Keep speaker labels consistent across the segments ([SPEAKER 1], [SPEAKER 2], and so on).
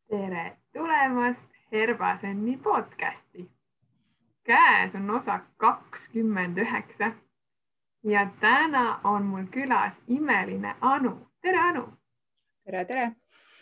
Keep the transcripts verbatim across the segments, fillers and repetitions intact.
[SPEAKER 1] Tere tulemast Herbasenni podcasti. Käes on osa kakskümmend üheksa ja täna on mul külas imeline Anu. Tere, Anu!
[SPEAKER 2] Tere, tere!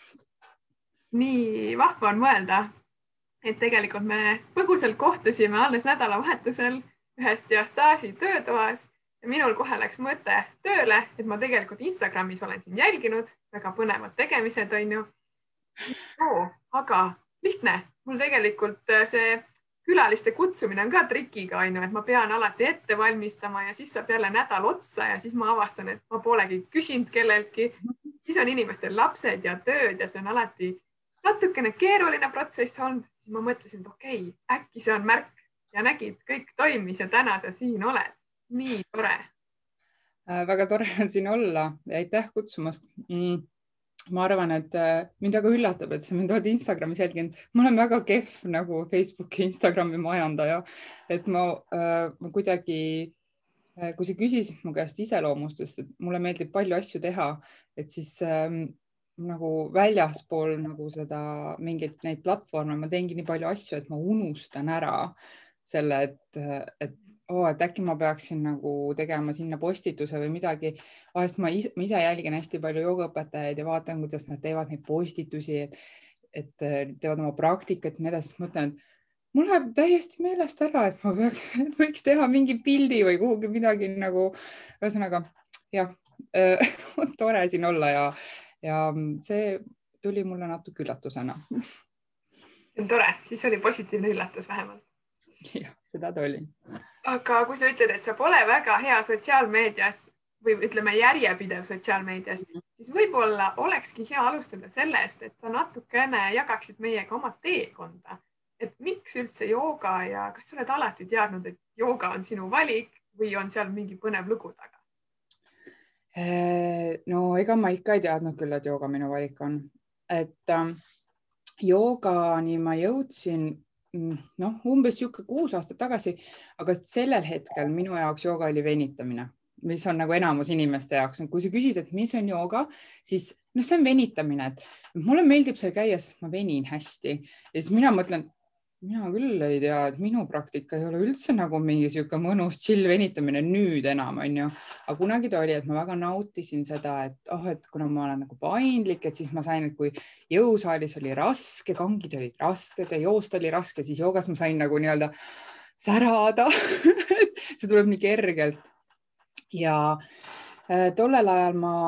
[SPEAKER 1] Nii vahva on mõelda, et tegelikult me põgusalt kohtusime alles nädalavahetusel ühes diastaasi töötoas ja minul kohe läks mõte tööle, et ma tegelikult Instagramis olen siin jälginud, väga põnevad tegemised on ju. Oo, aga lihtne. Mul tegelikult see külaliste kutsumine on ka trikiga, on ju, et ma pean alati ette valmistama ja siis saab jälle nädal otsa ja siis ma avastan, et ma polegi küsinud kelleltki. Siis on inimestel lapsed ja tööd ja see on alati natukene keeruline protsess olnud. Siis ma mõtlesin, et okei, okay, äkki see on märk ja nägid, kõik toimis ja täna sa siin oled. Nii tore.
[SPEAKER 2] Väga tore on siin olla ja aitäh kutsumast. Mm. Ma arvan, et mind väga üllatab, et sa mind oled Instagramis jälginud. Ma olen väga kehv nagu Facebooki ja Instagrami majandaja, et ma, ma kuidagi, kui sa küsisid mu käest iseloomustust, et mulle meeldib palju asju teha, et siis ähm, nagu väljaspool nagu seda mingit neid platvorme ma teengi nii palju asju, et ma unustan ära selle, et, et Oh, et äkki ma peaksin nagu tegema sinna postituse või midagi. Vahest ma ise, ma ise jälgin hästi palju joogaõpetajaid ja vaatan, kuidas nad teevad neid postitusi, et, et teevad oma praktikat ja nii edasi. Mõtlen, et mul läheb täiesti meelest ära, et ma peaks, et võiks teha mingi pildi või kuhugi midagi nagu, ühesõnaga, jah, tore siin olla ja, ja see tuli mulle natuke üllatusena.
[SPEAKER 1] See on tore, siis oli positiivne üllatus vähemalt.
[SPEAKER 2] Jah, seda ta oli.
[SPEAKER 1] Aga kui sa ütled, et sa pole väga hea sotsiaalmeedias või ütleme järjepidev sotsiaalmeedias, siis võib-olla olekski hea alustada sellest, et sa natukene jagaksid meiega oma teekonda. Et miks üldse jooga ja kas sa oled alati teadnud, et jooga on sinu valik või on seal mingi põnev lugu taga?
[SPEAKER 2] No ega ma ikka ei teadnud küll, et jooga minu valik on. Et äh, joogani ma jõudsin noh, umbes siuke kuus aastat tagasi, aga sellel hetkel minu jaoks jooga oli venitamine, mis on nagu enamus inimeste jaoks. Kui sa küsid, et mis on jooga, siis no see on venitamine, et mulle meeldib seal käia, sest ma venin hästi. Ja siis mina mõtlen, mina küll ei tea, et minu praktika ei ole üldse nagu mingi siuke mõnus chill venitamine nüüd enam, on ju. Aga kunagi ta oli, et ma väga nautisin seda, et, oh, et kuna ma olen nagu paindlik, et siis ma sain, et kui jõusaalis oli raske, kangid olid rasked ja joost oli raske, siis joogas ma sain nagu nii-öelda särada. See tuleb nii kergelt. Ja tollel ajal ma,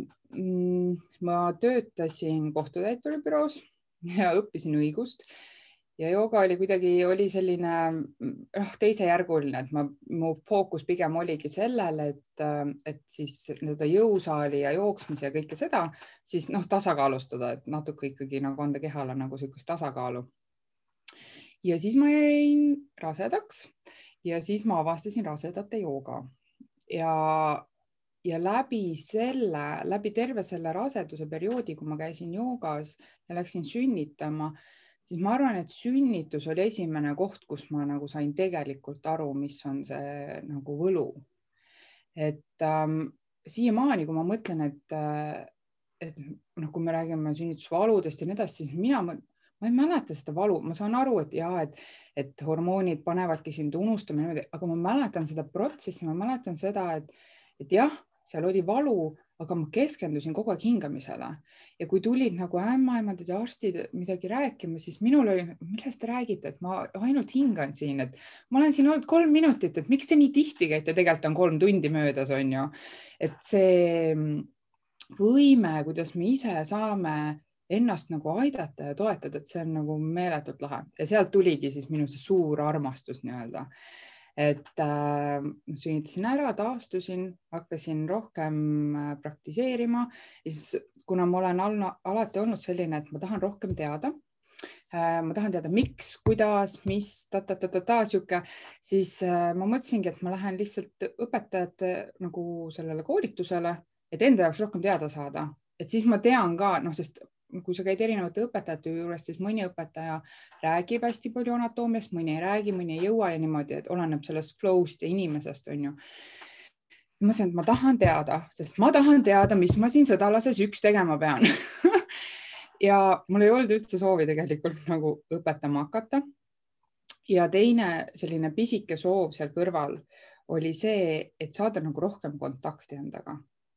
[SPEAKER 2] ma töötasin kohtutäituri büroos ja õppisin õigust. Ja jooga oli kuidagi, oli selline noh, teisejärguline, et ma, mu fookus pigem oligi sellele, et, et siis nii-öelda jõusaali ja jooksmise ja kõike seda, siis noh, tasakaalustada, et natuke ikkagi nagu anda kehale nagu sellist tasakaalu. Ja siis ma jäin rasedaks ja siis ma avastasin rasedate jooga ja, ja läbi selle, läbi terve selle raseduse perioodi, kui ma käisin joogas ja läksin sünnitama, siis ma arvan, et sünnitus oli esimene koht, kus ma nagu sain tegelikult aru, mis on see nagu võlu. Et ähm, siiamaani, kui ma mõtlen, et, et noh, kui me räägime sünnitusvaludest ja nii edasi, siis mina, ma ei mäleta seda valu. Ma saan aru, et jah, et, et hormoonid panevadki sind unustama, aga ma mäletan seda protsessi, ma mäletan seda, et, et jah, seal oli valu, aga ma keskendusin kogu aeg hingamisele. Ja kui tulid nagu ämmaemandid ja arstid midagi rääkima, siis minul oli, millest te räägite, et ma ainult hingan siin, et ma olen siin olnud kolm minutit, et miks te nii tihti käite, tegelikult on kolm tundi möödas, on ju. Et see võime, kuidas me ise saame ennast nagu aidata ja toetada, et see on nagu meeletult lahe. Ja sealt tuligi siis minu see suur armastus nii-öelda. Et äh, sünnitasin ära, taastusin, hakkasin rohkem praktiseerima. Siis, kuna ma olen alna, alati olnud selline, et ma tahan rohkem teada, äh, ma tahan teada, miks, kuidas, mis, ta, ta, ta, ta, ta, siuke, siis äh, ma mõtlesingi, et ma lähen lihtsalt õpetajate nagu sellele koolitusele, et enda jaoks rohkem teada saada. Et siis ma tean ka, noh, sest kui sa käid erinevate õpetajate juures, siis mõni õpetaja räägib hästi palju anatoomiast, mõni ei räägi, mõni ei jõua ja niimoodi, et oleneb sellest flow'st ja inimesest, on ju. Ma mõtlesin, et ma tahan teada, sest ma tahan teada, mis ma siin sõdalases üks tegema pean. ja mul ei olnud üldse soovi tegelikult nagu õpetama hakata. Ja teine selline pisike soov seal kõrval oli see, et saada nagu rohkem kontakti endaga.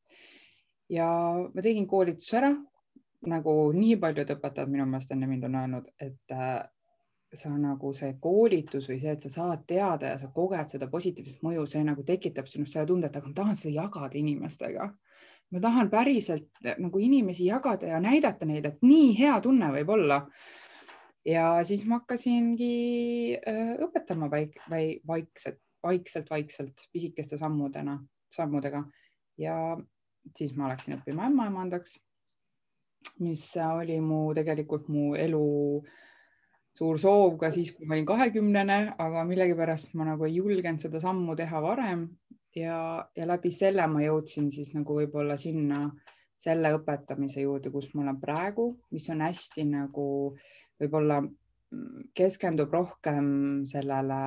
[SPEAKER 2] Ja ma tegin koolituse ära, nagu nii paljud õpetajad minu meelest enne mind on öelnud, et sa nagu see koolitus või see, et sa saad teada ja sa koged seda positiivset mõju, see nagu tekitab sinust selle tunde, et aga ma tahan seda jagada inimestega. Ma tahan päriselt nagu inimesi jagada ja näidata neile, et nii hea tunne võib olla. Ja siis ma hakkasingi õpetama vaik, vaikselt, vaikselt, vaikselt, pisikeste sammudena, sammudega. Ja siis ma läksin õppima ämmaemandaks, mis oli mu tegelikult mu elu suur soov ka siis, kui ma olin kahekümnene, aga millegipärast ma nagu ei julgenud seda sammu teha varem ja, ja läbi selle ma jõudsin siis nagu võib-olla sinna selle õpetamise juurde, kus ma olen praegu, mis on hästi nagu võib-olla keskendub rohkem sellele,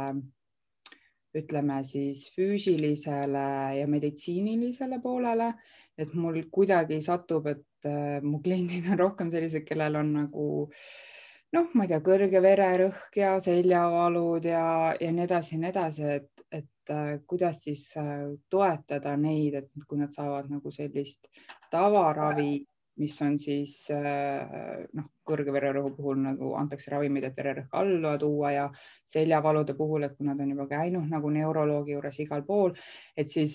[SPEAKER 2] ütleme siis füüsilisele ja meditsiinilisele poolele, et mul kuidagi satub, et mu kliendid on rohkem sellised, kellel on nagu noh, ma ei tea, kõrge vererõhk ja seljavalud ja, ja nii edasi ja nii edasi, et, et kuidas siis toetada neid, et kui nad saavad nagu sellist tavaravi, mis on siis noh, kõrge vererõhu puhul nagu antakse ravimid, et vererõhk alla tuua ja seljavalude puhul, et kui nad on juba käinud nagu neuroloogi juures igal pool, et siis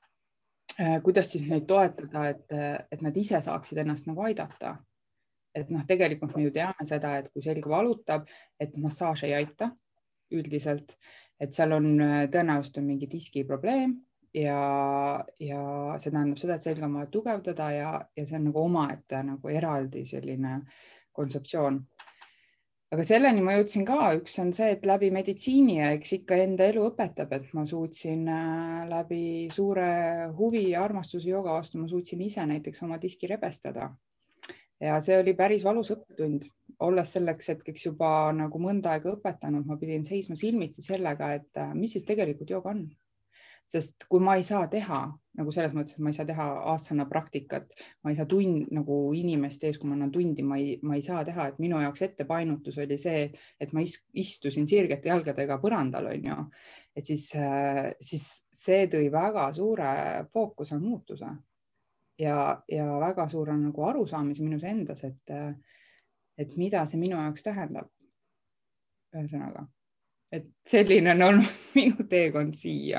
[SPEAKER 2] kuidas siis neid toetada, et, et nad ise saaksid ennast nagu aidata. Et noh, tegelikult me ju teame seda, et kui selg valutab, et massaaž ei aita üldiselt, et seal on tõenäoliselt on mingi diski probleem ja, ja see tähendab seda, et selg on vaja tugevdada ja, ja see on nagu omaette nagu eraldi selline kontseptsioon. Aga selleni ma jõudsin ka, üks on see, et läbi meditsiini ja eks ikka enda elu õpetab, et ma suutsin läbi suure huvi ja armastuse jooga vastu, ma suutsin ise näiteks oma diski rebestada. Ja see oli päris valus õppetund, olles selleks hetkeks juba nagu mõnda aega õpetanud, ma pidin seisma silmitsi sellega, et mis siis tegelikult jooga on. Sest kui ma ei saa teha, nagu selles mõttes, et ma ei saa teha aastana praktikat, ma ei saa tund nagu inimeste ees, kui ma annan tundi, ma ei, ma ei saa teha, et minu jaoks ettepainutus oli see, et ma istusin sirgete jalgadega põrandal, on ju. Et siis, siis see tõi väga suure fookuse muutuse. Ja, ja väga suur on nagu arusaamise minus endas, et, et mida see minu jaoks tähendab. Ühesõnaga, et selline on olnud minu teekond siia.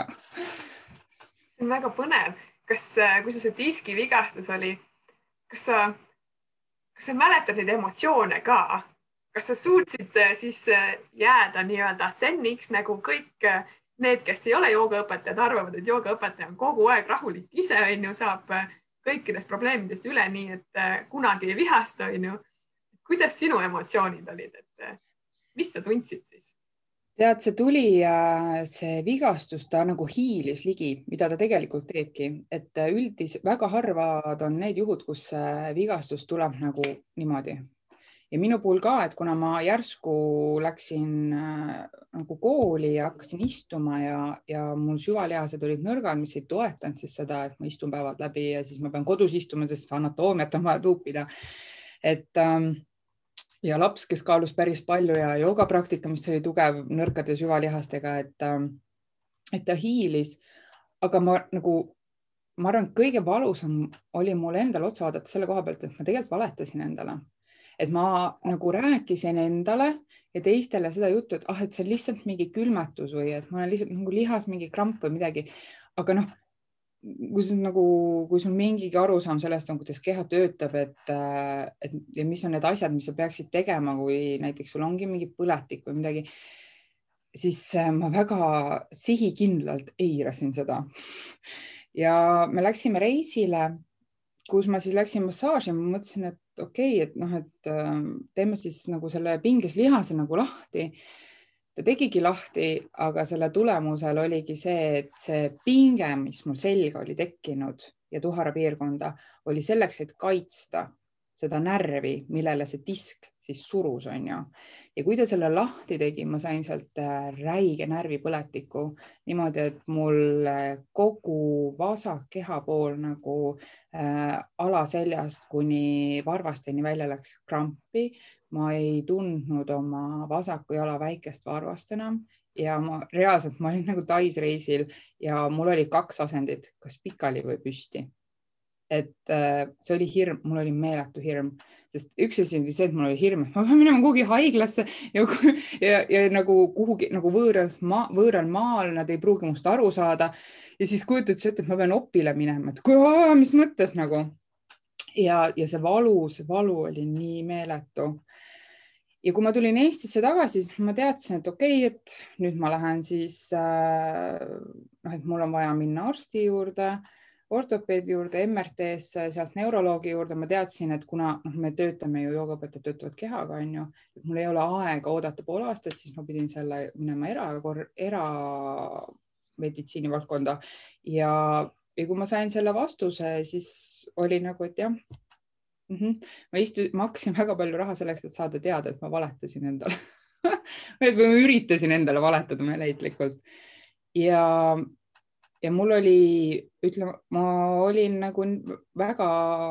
[SPEAKER 1] Väga põnev. Kas, kui sul see diski vigastus oli, kas sa, kas sa mäletad neid emotsioone ka? Kas sa suutsid siis jääda nii-öelda senniks nagu kõik need, kes ei ole joogaõpetajad, arvavad, et joogaõpetaja on kogu aeg rahulik ise, on ju, saab kõikidest probleemidest üle, nii et kunagi ei vihasta, on ju. Kuidas sinu emotsioonid olid, et mis sa tundsid siis?
[SPEAKER 2] Tead, see tuli, see vigastus, ta nagu hiilis ligi, mida ta tegelikult teebki, et üldis väga harvad on need juhud, kus vigastus tuleb nagu niimoodi. Ja minu puhul ka, et kuna ma järsku läksin nagu kooli ja hakkasin istuma ja, ja mul süvalihased olid nõrgad, mis ei toetanud siis seda, et ma istun päevad läbi ja siis ma pean kodus istuma, sest anatoomiat on vaja tuupida. Et ja laps, kes kaalus päris palju ja joogapraktika, mis oli tugev nõrkade süvalihastega, et, et ta hiilis, aga ma nagu, ma arvan, kõige valusam oli mul endal otsa vaadata selle koha pealt, et ma tegelikult valetasin endale. Et ma nagu rääkisin endale ja teistele seda juttu, et ah, et see on lihtsalt mingi külmetus või et ma olen lihtsalt nagu lihas mingi kramp või midagi. Aga noh, kui sul, nagu, kui sul mingigi arusaam sellest on, kuidas keha töötab, et, et ja mis on need asjad, mis sa peaksid tegema, kui näiteks sul ongi mingi põletik või midagi, siis ma väga sihikindlalt eirasin seda. Ja me läksime reisile, kus ma siis läksin massaaži, ma mõtlesin, et okei, okay, et noh, et teeme siis nagu selle pinges lihase nagu lahti. Ta tegigi lahti, aga selle tulemusel oligi see, et see pinge, mis mul selga oli tekkinud ja tuhara piirkonda, oli selleks, et kaitsta seda närvi, millele see disk siis surus, on ju. Ja kui ta selle lahti tegi, ma sain sealt räige närvipõletiku niimoodi, et mul kogu vasak kehapool nagu äh, alaseljast kuni varvasteni välja läks krampi. Ma ei tundnud oma vasaku jala väikest varvast enam ja ma reaalselt, ma olin nagu Tais-reisil ja mul oli kaks asendit, kas pikali või püsti. Et äh, see oli hirm, mul oli meeletu hirm, sest üks asi oli see, et mul oli hirm, et ma pean minema kuhugi haiglasse ja, ja, ja nagu kuhugi nagu võõras maa, võõral maal, nad ei pruugi must aru saada. Ja siis kujutad sa ette, et ma pean opile minema, et kui, mis mõttes nagu. Ja, ja see valu, see valu oli nii meeletu. Ja kui ma tulin Eestisse tagasi, siis ma teadsin, et okei, okay, et nüüd ma lähen siis, äh, noh, et mul on vaja minna arsti juurde, ortopeedi juurde, M R T-sse, sealt neuroloogi juurde. Ma teadsin, et kuna no, me töötame ju joogaõpetajad töötavad kehaga, on ju, et mul ei ole aega oodata pool aastat, siis ma pidin selle minema era, era meditsiini valdkonda. Ja, ja kui ma sain selle vastuse, siis oli nagu, et jah, mm -hmm. ma, istu, ma hakkasin väga palju raha selleks, et saada teada, et ma valetasin endale. et ma üritasin endale valetada meeleheitlikult. Ja Ja mul oli, ütleme, ma olin nagu väga,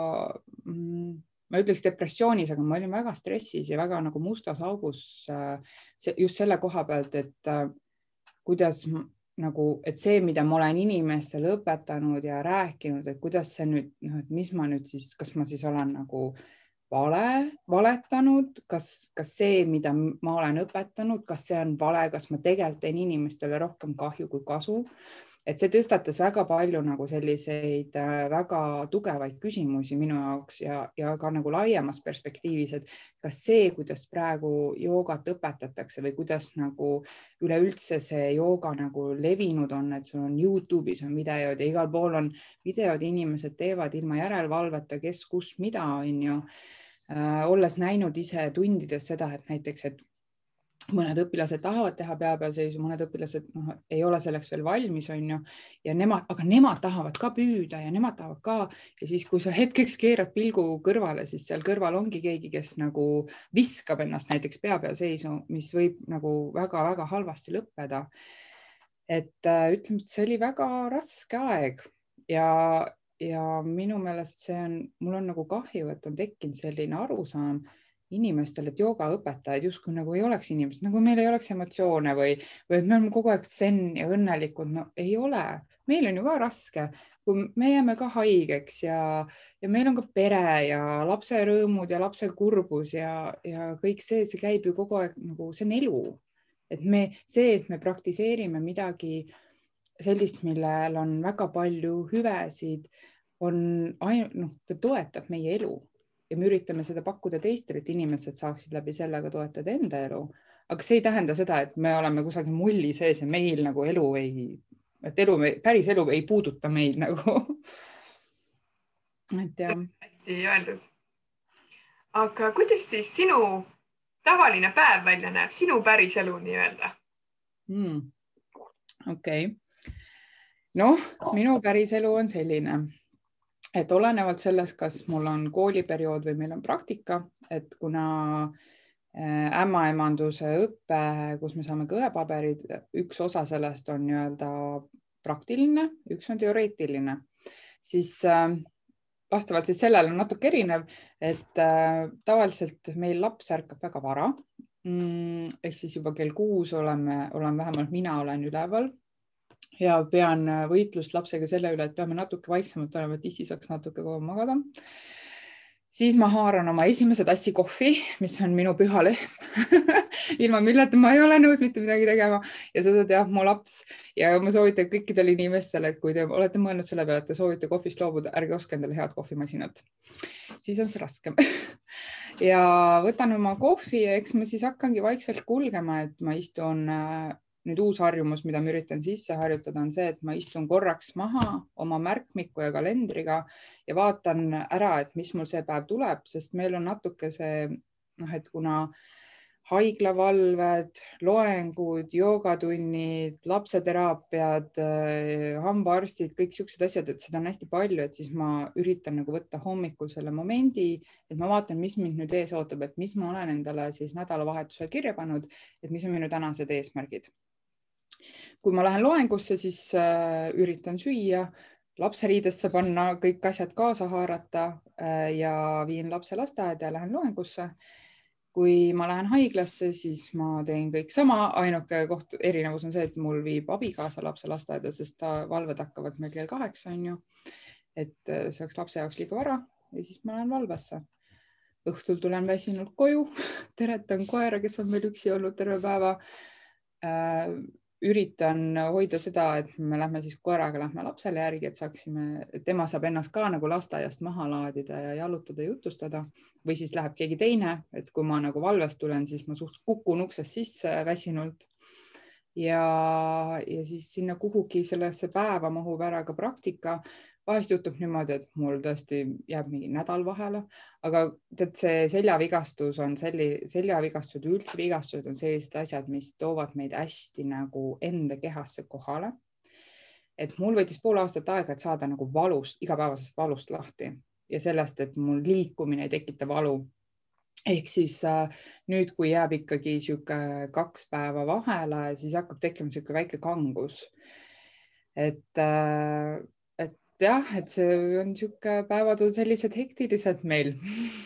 [SPEAKER 2] ma ütleks depressioonis, aga ma olin väga stressis ja väga nagu mustas augus just selle koha pealt, et kuidas nagu, et see, mida ma olen inimestele õpetanud ja rääkinud, et kuidas see nüüd, noh, et mis ma nüüd siis, kas ma siis olen nagu vale, valetanud, kas, kas see, mida ma olen õpetanud, kas see on vale, kas ma tegelikult teen inimestele rohkem kahju kui kasu. Et see tõstatas väga palju nagu selliseid väga tugevaid küsimusi minu jaoks ja, ja ka nagu laiemas perspektiivis, et kas see, kuidas praegu joogat õpetatakse või kuidas nagu üleüldse see jooga nagu levinud on, et sul on YouTube'is on videod ja igal pool on videod, inimesed teevad ilma järelevalveta, kes, kus, mida on ju, äh, olles näinud ise tundides seda, et näiteks, et mõned õpilased tahavad teha pea peal seisu, mõned õpilased no, ei ole selleks veel valmis, on ju, ja nemad, aga nemad tahavad ka püüda ja nemad tahavad ka. Ja siis, kui sa hetkeks keerad pilgu kõrvale, siis seal kõrval ongi keegi, kes nagu viskab ennast näiteks pea peal seisu, mis võib nagu väga-väga halvasti lõppeda. Et ütleme, et see oli väga raske aeg ja, ja minu meelest see on, mul on nagu kahju, et on tekkinud selline arusaam inimestele, et joogaõpetajad justkui nagu ei oleks inimesed, nagu meil ei oleks emotsioone või, või et me oleme kogu aeg zen ja õnnelikud. No ei ole, meil on ju ka raske, kui me jääme ka haigeks ja, ja meil on ka pere ja lapse rõõmud ja lapse kurbus ja, ja kõik see, see käib ju kogu aeg nagu, see on elu. Et me, see, et me praktiseerime midagi sellist, millel on väga palju hüvesid, on ainult, noh, ta toetab meie elu. Ja me üritame seda pakkuda teistele, et inimesed saaksid läbi sellega toetada enda elu. Aga see ei tähenda seda, et me oleme kusagil mulli sees ja meil nagu elu ei, et elu, päris elu ei puuduta meid nagu. Et jah.
[SPEAKER 1] Hästi öeldud. Aga kuidas siis sinu tavaline päev välja näeb, sinu päris elu nii-öelda?
[SPEAKER 2] Hmm. Okei. Okay. Noh, minu päris elu on selline. Et olenevalt sellest, kas mul on kooliperiood või meil on praktika, et kuna ämmaemanduse õppe, kus me saame kõepaberid, üks osa sellest on nii-öelda praktiline, üks on teoreetiline, siis vastavalt siis sellele on natuke erinev, et tavaliselt meil laps ärkab väga vara. Ehk siis juba kell kuus oleme, olen vähemalt mina olen üleval. Ja pean võitlust lapsega selle üle, et peame natuke vaiksemalt olema, et issi saaks natuke kauem magada. Siis ma haaran oma esimese tassi kohvi, mis on minu püha lehm. Ilma milleta ma ei ole nõus mitte midagi tegema ja seda teab mu laps. Ja ma soovitan kõikidele inimestele, et kui te olete mõelnud selle peale, et te soovite kohvist loobuda, ärge oska endale head kohvimasinat. Siis on see raskem. Ja võtan oma kohvi ja eks ma siis hakkangi vaikselt kulgema, et ma istun nüüd uus harjumus, mida ma üritan sisse harjutada, on see, et ma istun korraks maha oma märkmiku ja kalendriga ja vaatan ära, et mis mul see päev tuleb, sest meil on natuke see, noh, et kuna haiglavalved, loengud, joogatunnid, lapseteraapiad, hambaarstid, kõik siuksed asjad, et seda on hästi palju, et siis ma üritan nagu võtta hommikul selle momendi, et ma vaatan, mis mind nüüd ees ootab, et mis ma olen endale siis nädalavahetusel kirja pannud, et mis on minu tänased eesmärgid. Kui ma lähen loengusse, siis äh, üritan süüa, lapseriidesse panna, kõik asjad kaasa haarata äh, ja viin lapse lasteaeda ja lähen loengusse. Kui ma lähen haiglasse, siis ma teen kõik sama, ainuke koht erinevus on see, et mul viib abikaasa lapse lasteaeda, sest ta valved hakkavad meil kell kaheksa, on ju, et see oleks lapse jaoks liiga vara ja siis ma lähen valvesse. Õhtul tulen väsinult koju, teretan koera, kes on meil üksi olnud terve päeva. Äh, üritan hoida seda, et me lähme siis koeraga lähme lapsele järgi, et saaksime, et tema saab ennast ka nagu lasteaiast maha laadida ja jalutada, jutustada või siis läheb keegi teine, et kui ma nagu valvest tulen, siis ma suht kukun uksest sisse väsinult ja, ja siis sinna kuhugi sellesse päeva mahub ära ka praktika. Vahest juhtub niimoodi, et mul tõesti jääb mingi nädal vahele, aga tead, see seljavigastus on selli, seljavigastused, üldse vigastused on sellised asjad, mis toovad meid hästi nagu enda kehasse kohale. Et mul võttis pool aastat aega, et saada nagu valust, igapäevasest valust lahti ja sellest, et mul liikumine ei tekita valu. Ehk siis äh, nüüd, kui jääb ikkagi siuke kaks päeva vahele, siis hakkab tekkima siuke väike kangus. Et äh, jah, et see on siuke päevad on sellised hektilised meil.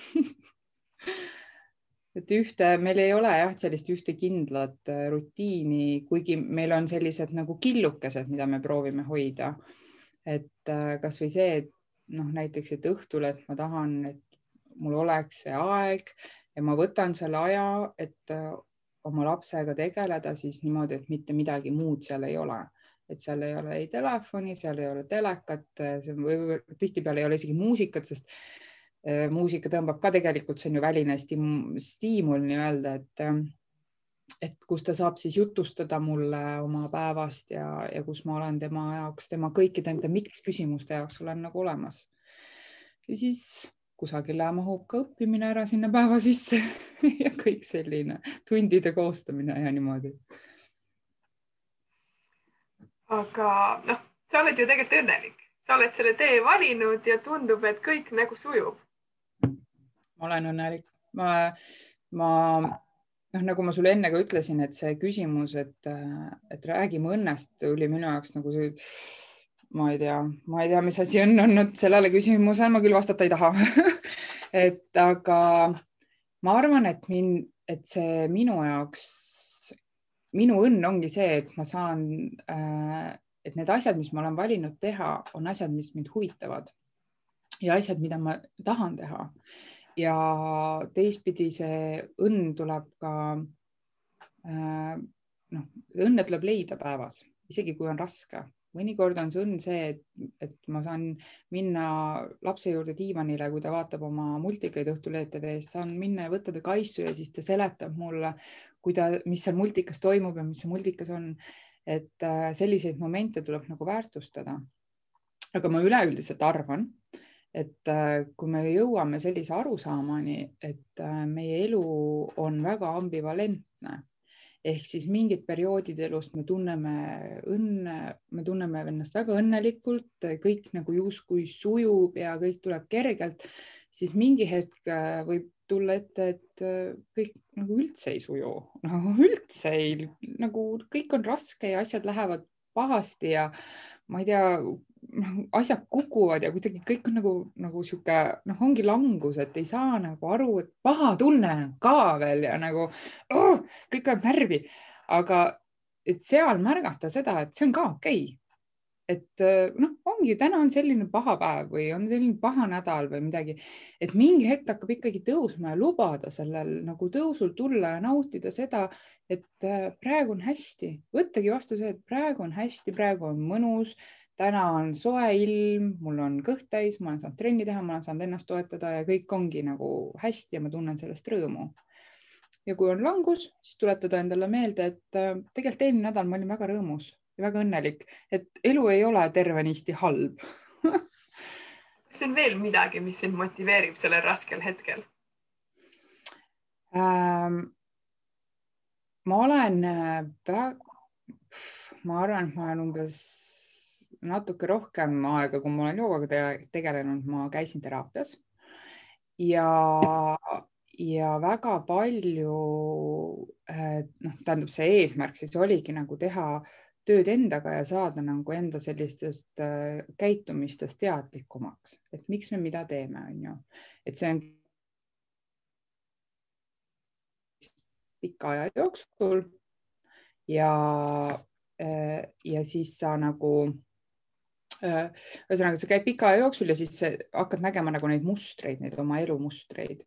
[SPEAKER 2] et ühte, meil ei ole jah sellist ühte kindlat rutiini, kuigi meil on sellised nagu killukesed, mida me proovime hoida. Et kas või see, et noh, näiteks, et õhtul, et ma tahan, et mul oleks see aeg ja ma võtan selle aja, et oma lapsega tegeleda siis niimoodi, et mitte midagi muud seal ei ole. Et seal ei ole ei telefoni, seal ei ole telekat, või tihtipeale ei ole isegi muusikat, sest muusika tõmbab ka tegelikult, see on ju väline stiimul nii-öelda, et, et kus ta saab siis jutustada mulle oma päevast ja, ja kus ma olen tema jaoks, tema kõikide enda miks küsimuste jaoks olen nagu olemas. Ja siis kusagile mahub ka õppimine ära sinna päeva sisse ja kõik selline tundide koostamine ja niimoodi.
[SPEAKER 1] Aga noh, sa oled ju tegelikult õnnelik. Sa oled selle tee valinud ja tundub, et kõik nagu sujub.
[SPEAKER 2] Ma olen õnnelik. Ma, ma, noh, nagu ma sulle enne ka ütlesin, et see küsimus, et, et räägime õnnest, oli minu jaoks nagu see, ma ei tea, ma ei tea, mis asi õnn on, et sellele küsimusele ma küll vastata ei taha. et aga ma arvan, et, min, et see minu jaoks minu õnn ongi see, et ma saan, et need asjad, mis ma olen valinud teha, on asjad, mis mind huvitavad ja asjad, mida ma tahan teha. Ja teistpidi see õnn tuleb ka, noh, õnne tuleb leida päevas, isegi kui on raske. Mõnikord on see õnn see, et, et ma saan minna lapse juurde diivanile, kui ta vaatab oma multikaid õhtul E T V-s, saan minna ja võtta ta kaisu ja siis ta seletab mulle, ta, mis seal multikas toimub ja mis see multikas on, et selliseid momente tuleb nagu väärtustada. Aga ma üleüldiselt arvan, et kui me jõuame sellise arusaamani, et meie elu on väga ambivalentne, ehk siis mingid perioodid elust me tunneme õnne, me tunneme ennast väga õnnelikult, kõik nagu justkui sujub ja kõik tuleb kergelt, siis mingi hetk võib tulla ette, et kõik nagu üldse ei suju, nagu üldse ei, nagu kõik on raske ja asjad lähevad pahasti ja ma ei tea, asjad kukuvad ja kuidagi kõik on nagu, nagu sihuke, noh, ongi langus, et ei saa nagu aru, et paha tunne on ka veel ja nagu oh, kõik on närvi, aga et seal märgata seda, et see on ka okei. Et noh, ongi, täna on selline paha päev või on selline paha nädal või midagi, et mingi hetk hakkab ikkagi tõusma ja lubada sellel nagu tõusul tulla ja nautida seda, et praegu on hästi, võttagi vastu see, et praegu on hästi, praegu on mõnus, täna on soe ilm, mul on kõht täis, ma olen saanud trenni teha, ma olen saanud ennast toetada ja kõik ongi nagu hästi ja ma tunnen sellest rõõmu. Ja kui on langus, siis tuletada endale meelde, et tegelikult eelmine nädal ma olin väga rõõmus ja väga õnnelik, et elu ei ole tervenisti halb.
[SPEAKER 1] Kas on veel midagi, mis sind motiveerib sellel raskel hetkel?
[SPEAKER 2] Ähm, ma olen, ma arvan, et ma olen umbes natuke rohkem aega, kui ma olen joogaga tegelenud, ma käisin teraapias ja, ja väga palju, noh, tähendab see eesmärk siis oligi nagu teha tööd endaga ja saada nagu enda sellistest käitumistest teadlikumaks, et miks me mida teeme, on ju, et see on pika aja jooksul ja, ja siis sa nagu, ühesõnaga see käib pika aja jooksul ja siis hakkad nägema nagu neid mustreid, neid oma elu mustreid.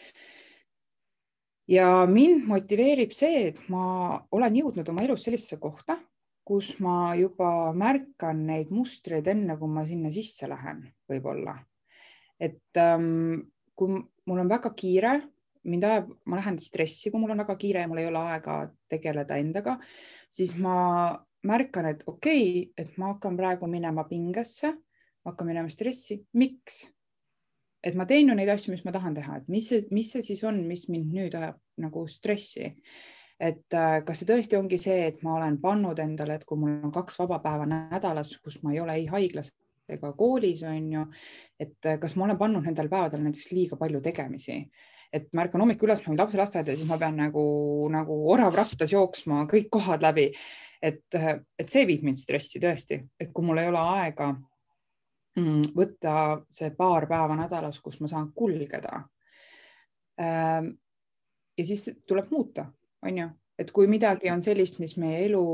[SPEAKER 2] Ja mind motiveerib see, et ma olen jõudnud oma elus sellisesse kohta, kus ma juba märkan neid mustreid enne, kui ma sinna sisse lähen võib-olla. Et ähm, kui mul on väga kiire, mind ajab, ma lähen stressi, kui mul on väga kiire ja mul ei ole aega tegeleda endaga, siis ma märkan, et okei, okay, et ma hakkan praegu minema pingesse, ma hakkan minema stressi. Miks? Et ma teen ju neid asju, mis ma tahan teha, et mis see, mis see siis on, mis mind nüüd ajab nagu stressi. Et kas see tõesti ongi see, et ma olen pannud endale, et kui mul on kaks vaba päeva nädalas, kus ma ei ole ei haiglas ega koolis, on ju, et kas ma olen pannud nendel päevadel näiteks liiga palju tegemisi, et ma ärkan hommikul üles, ma võin lapse lasteaeda ja siis ma pean nagu, nagu orav rattas jooksma kõik kohad läbi, et, et see viib mind stressi tõesti, et kui mul ei ole aega võtta see paar päeva nädalas, kus ma saan kulgeda. Ja siis tuleb muuta, on ju, et kui midagi on sellist, mis meie elu,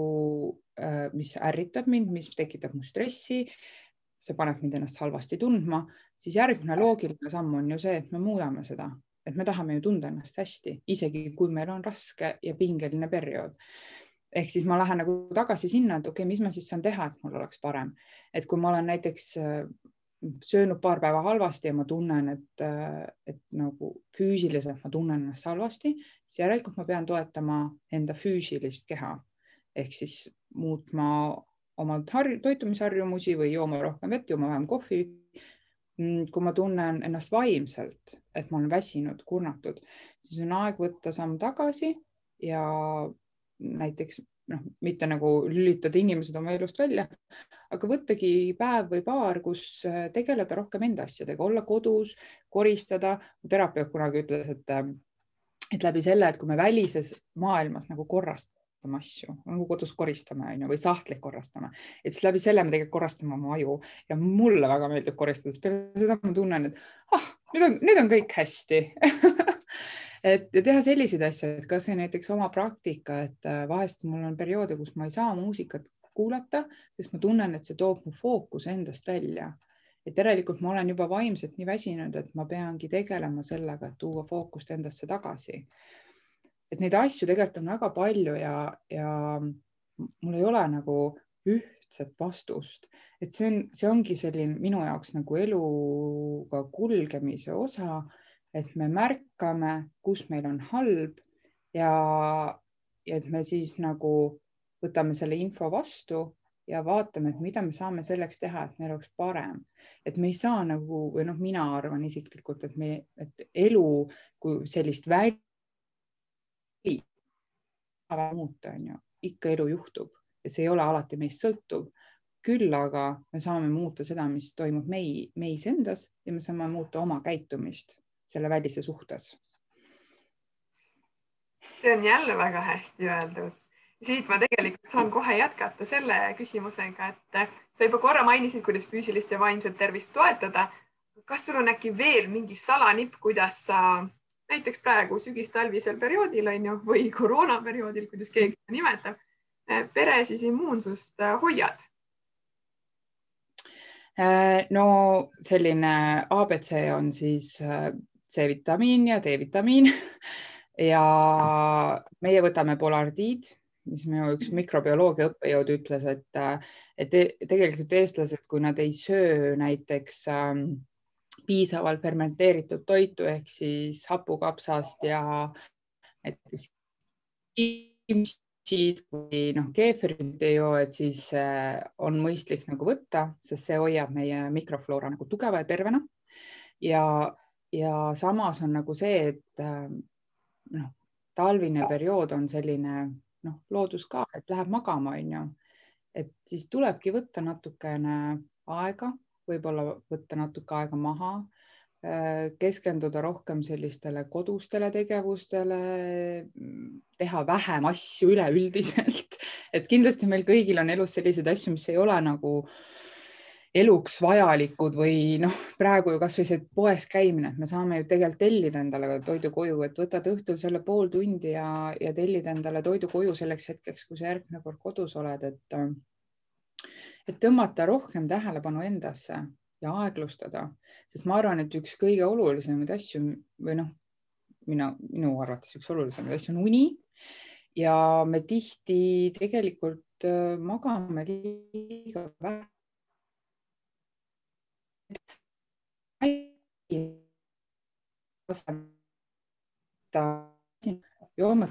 [SPEAKER 2] mis ärritab mind, mis tekitab mu stressi, see paneb mind ennast halvasti tundma, siis järgmine loogiline samm on ju see, et me muudame seda, et me tahame ju tunda ennast hästi, isegi kui meil on raske ja pingeline periood. Ehk siis ma lähen nagu tagasi sinna, et okei, okay, mis ma siis saan teha, et mul oleks parem. Et kui ma olen näiteks söönud paar päeva halvasti ja ma tunnen, et, et nagu füüsiliselt ma tunnen ennast halvasti, siis järelikult ma pean toetama enda füüsilist keha. Ehk siis muutma oma toitumisharjumusi või jooma rohkem vett, jooma vähem kohvi. Kui ma tunnen ennast vaimselt, et ma olen väsinud, kurnatud, siis on aeg võtta samm tagasi ja näiteks noh, mitte nagu lülitada inimesed oma elust välja, aga võttagi päev või paar, kus tegeleda rohkem enda asjadega, olla kodus, koristada. Terapeut kunagi ütles, et, et läbi selle, et kui me välises maailmas nagu korrastame asju, nagu kodus koristame või sahtlik korrastame, et siis läbi selle me tegelikult korrastame oma aju ja mulle väga meeldib koristada, sest seda ma tunnen, et ah, nüüd on, nüüd on kõik hästi. Et teha selliseid asju, et kas või näiteks oma praktika, et vahest mul on perioode, kus ma ei saa muusikat kuulata, sest ma tunnen, et see toob mu fookus endast välja. Et järelikult ma olen juba vaimselt nii väsinud, et ma peangi tegelema sellega, et tuua fookust endasse tagasi. Et neid asju tegelikult on väga palju ja, ja mul ei ole nagu ühtset vastust. Et see, on, see ongi selline minu jaoks nagu eluga kulgemise osa, et me märkame, kus meil on halb ja, ja et me siis nagu võtame selle info vastu ja vaatame, et mida me saame selleks teha, et meil oleks parem. Et me ei saa nagu, või noh, mina arvan isiklikult, et, me, et elu kui sellist väli muuta, on ju, ikka elu juhtub ja see ei ole alati meist sõltuv. Küll aga me saame muuta seda, mis toimub mei, meis endas ja me saame muuta oma käitumist selle välise suhtes.
[SPEAKER 1] See on jälle väga hästi öeldud. Siit ma tegelikult saan kohe jätkata selle küsimusega, et sa juba korra mainisid, kuidas füüsilist ja vaimset tervist toetada. Kas sul on äkki veel mingi salanipp, kuidas sa näiteks praegu sügis-talvisel perioodil on ju, või koroonaperioodil, kuidas keegi nimetab, pere siis immuunsust hoiad?
[SPEAKER 2] No selline A B C on siis C-vitamiin ja D-vitamiin ja meie võtame Polardiid, mis minu üks mikrobioloogia õppejõud ütles, et, et tegelikult eestlased, kui nad ei söö näiteks ähm, piisavalt fermenteeritud toitu ehk siis hapukapsast ja näiteks või noh, keeferit ei joo, et siis äh, on mõistlik nagu võtta, sest see hoiab meie mikrofloora nagu tugeva ja tervena ja Ja samas on nagu see, et noh, talvine periood on selline noh, loodus ka, et läheb magama, on ju. Et siis tulebki võtta natukene aega, võib-olla võtta natuke aega maha, keskenduda rohkem sellistele kodustele tegevustele, teha vähem asju üleüldiselt. Et kindlasti meil kõigil on elus selliseid asju, mis ei ole nagu eluks vajalikud või noh, praegu ju kas või see poes käimine, et me saame ju tegelikult tellida endale toidu koju, et võtad õhtul selle pool tundi ja, ja tellid endale toidu koju selleks hetkeks, kui sa järgmine kord kodus oled, et, et tõmmata rohkem tähelepanu endasse ja aeglustada, sest ma arvan, et üks kõige olulisemaid asju või noh, mina, minu arvates üks olulisemaid asju on uni ja me tihti tegelikult magame liiga vähe. joome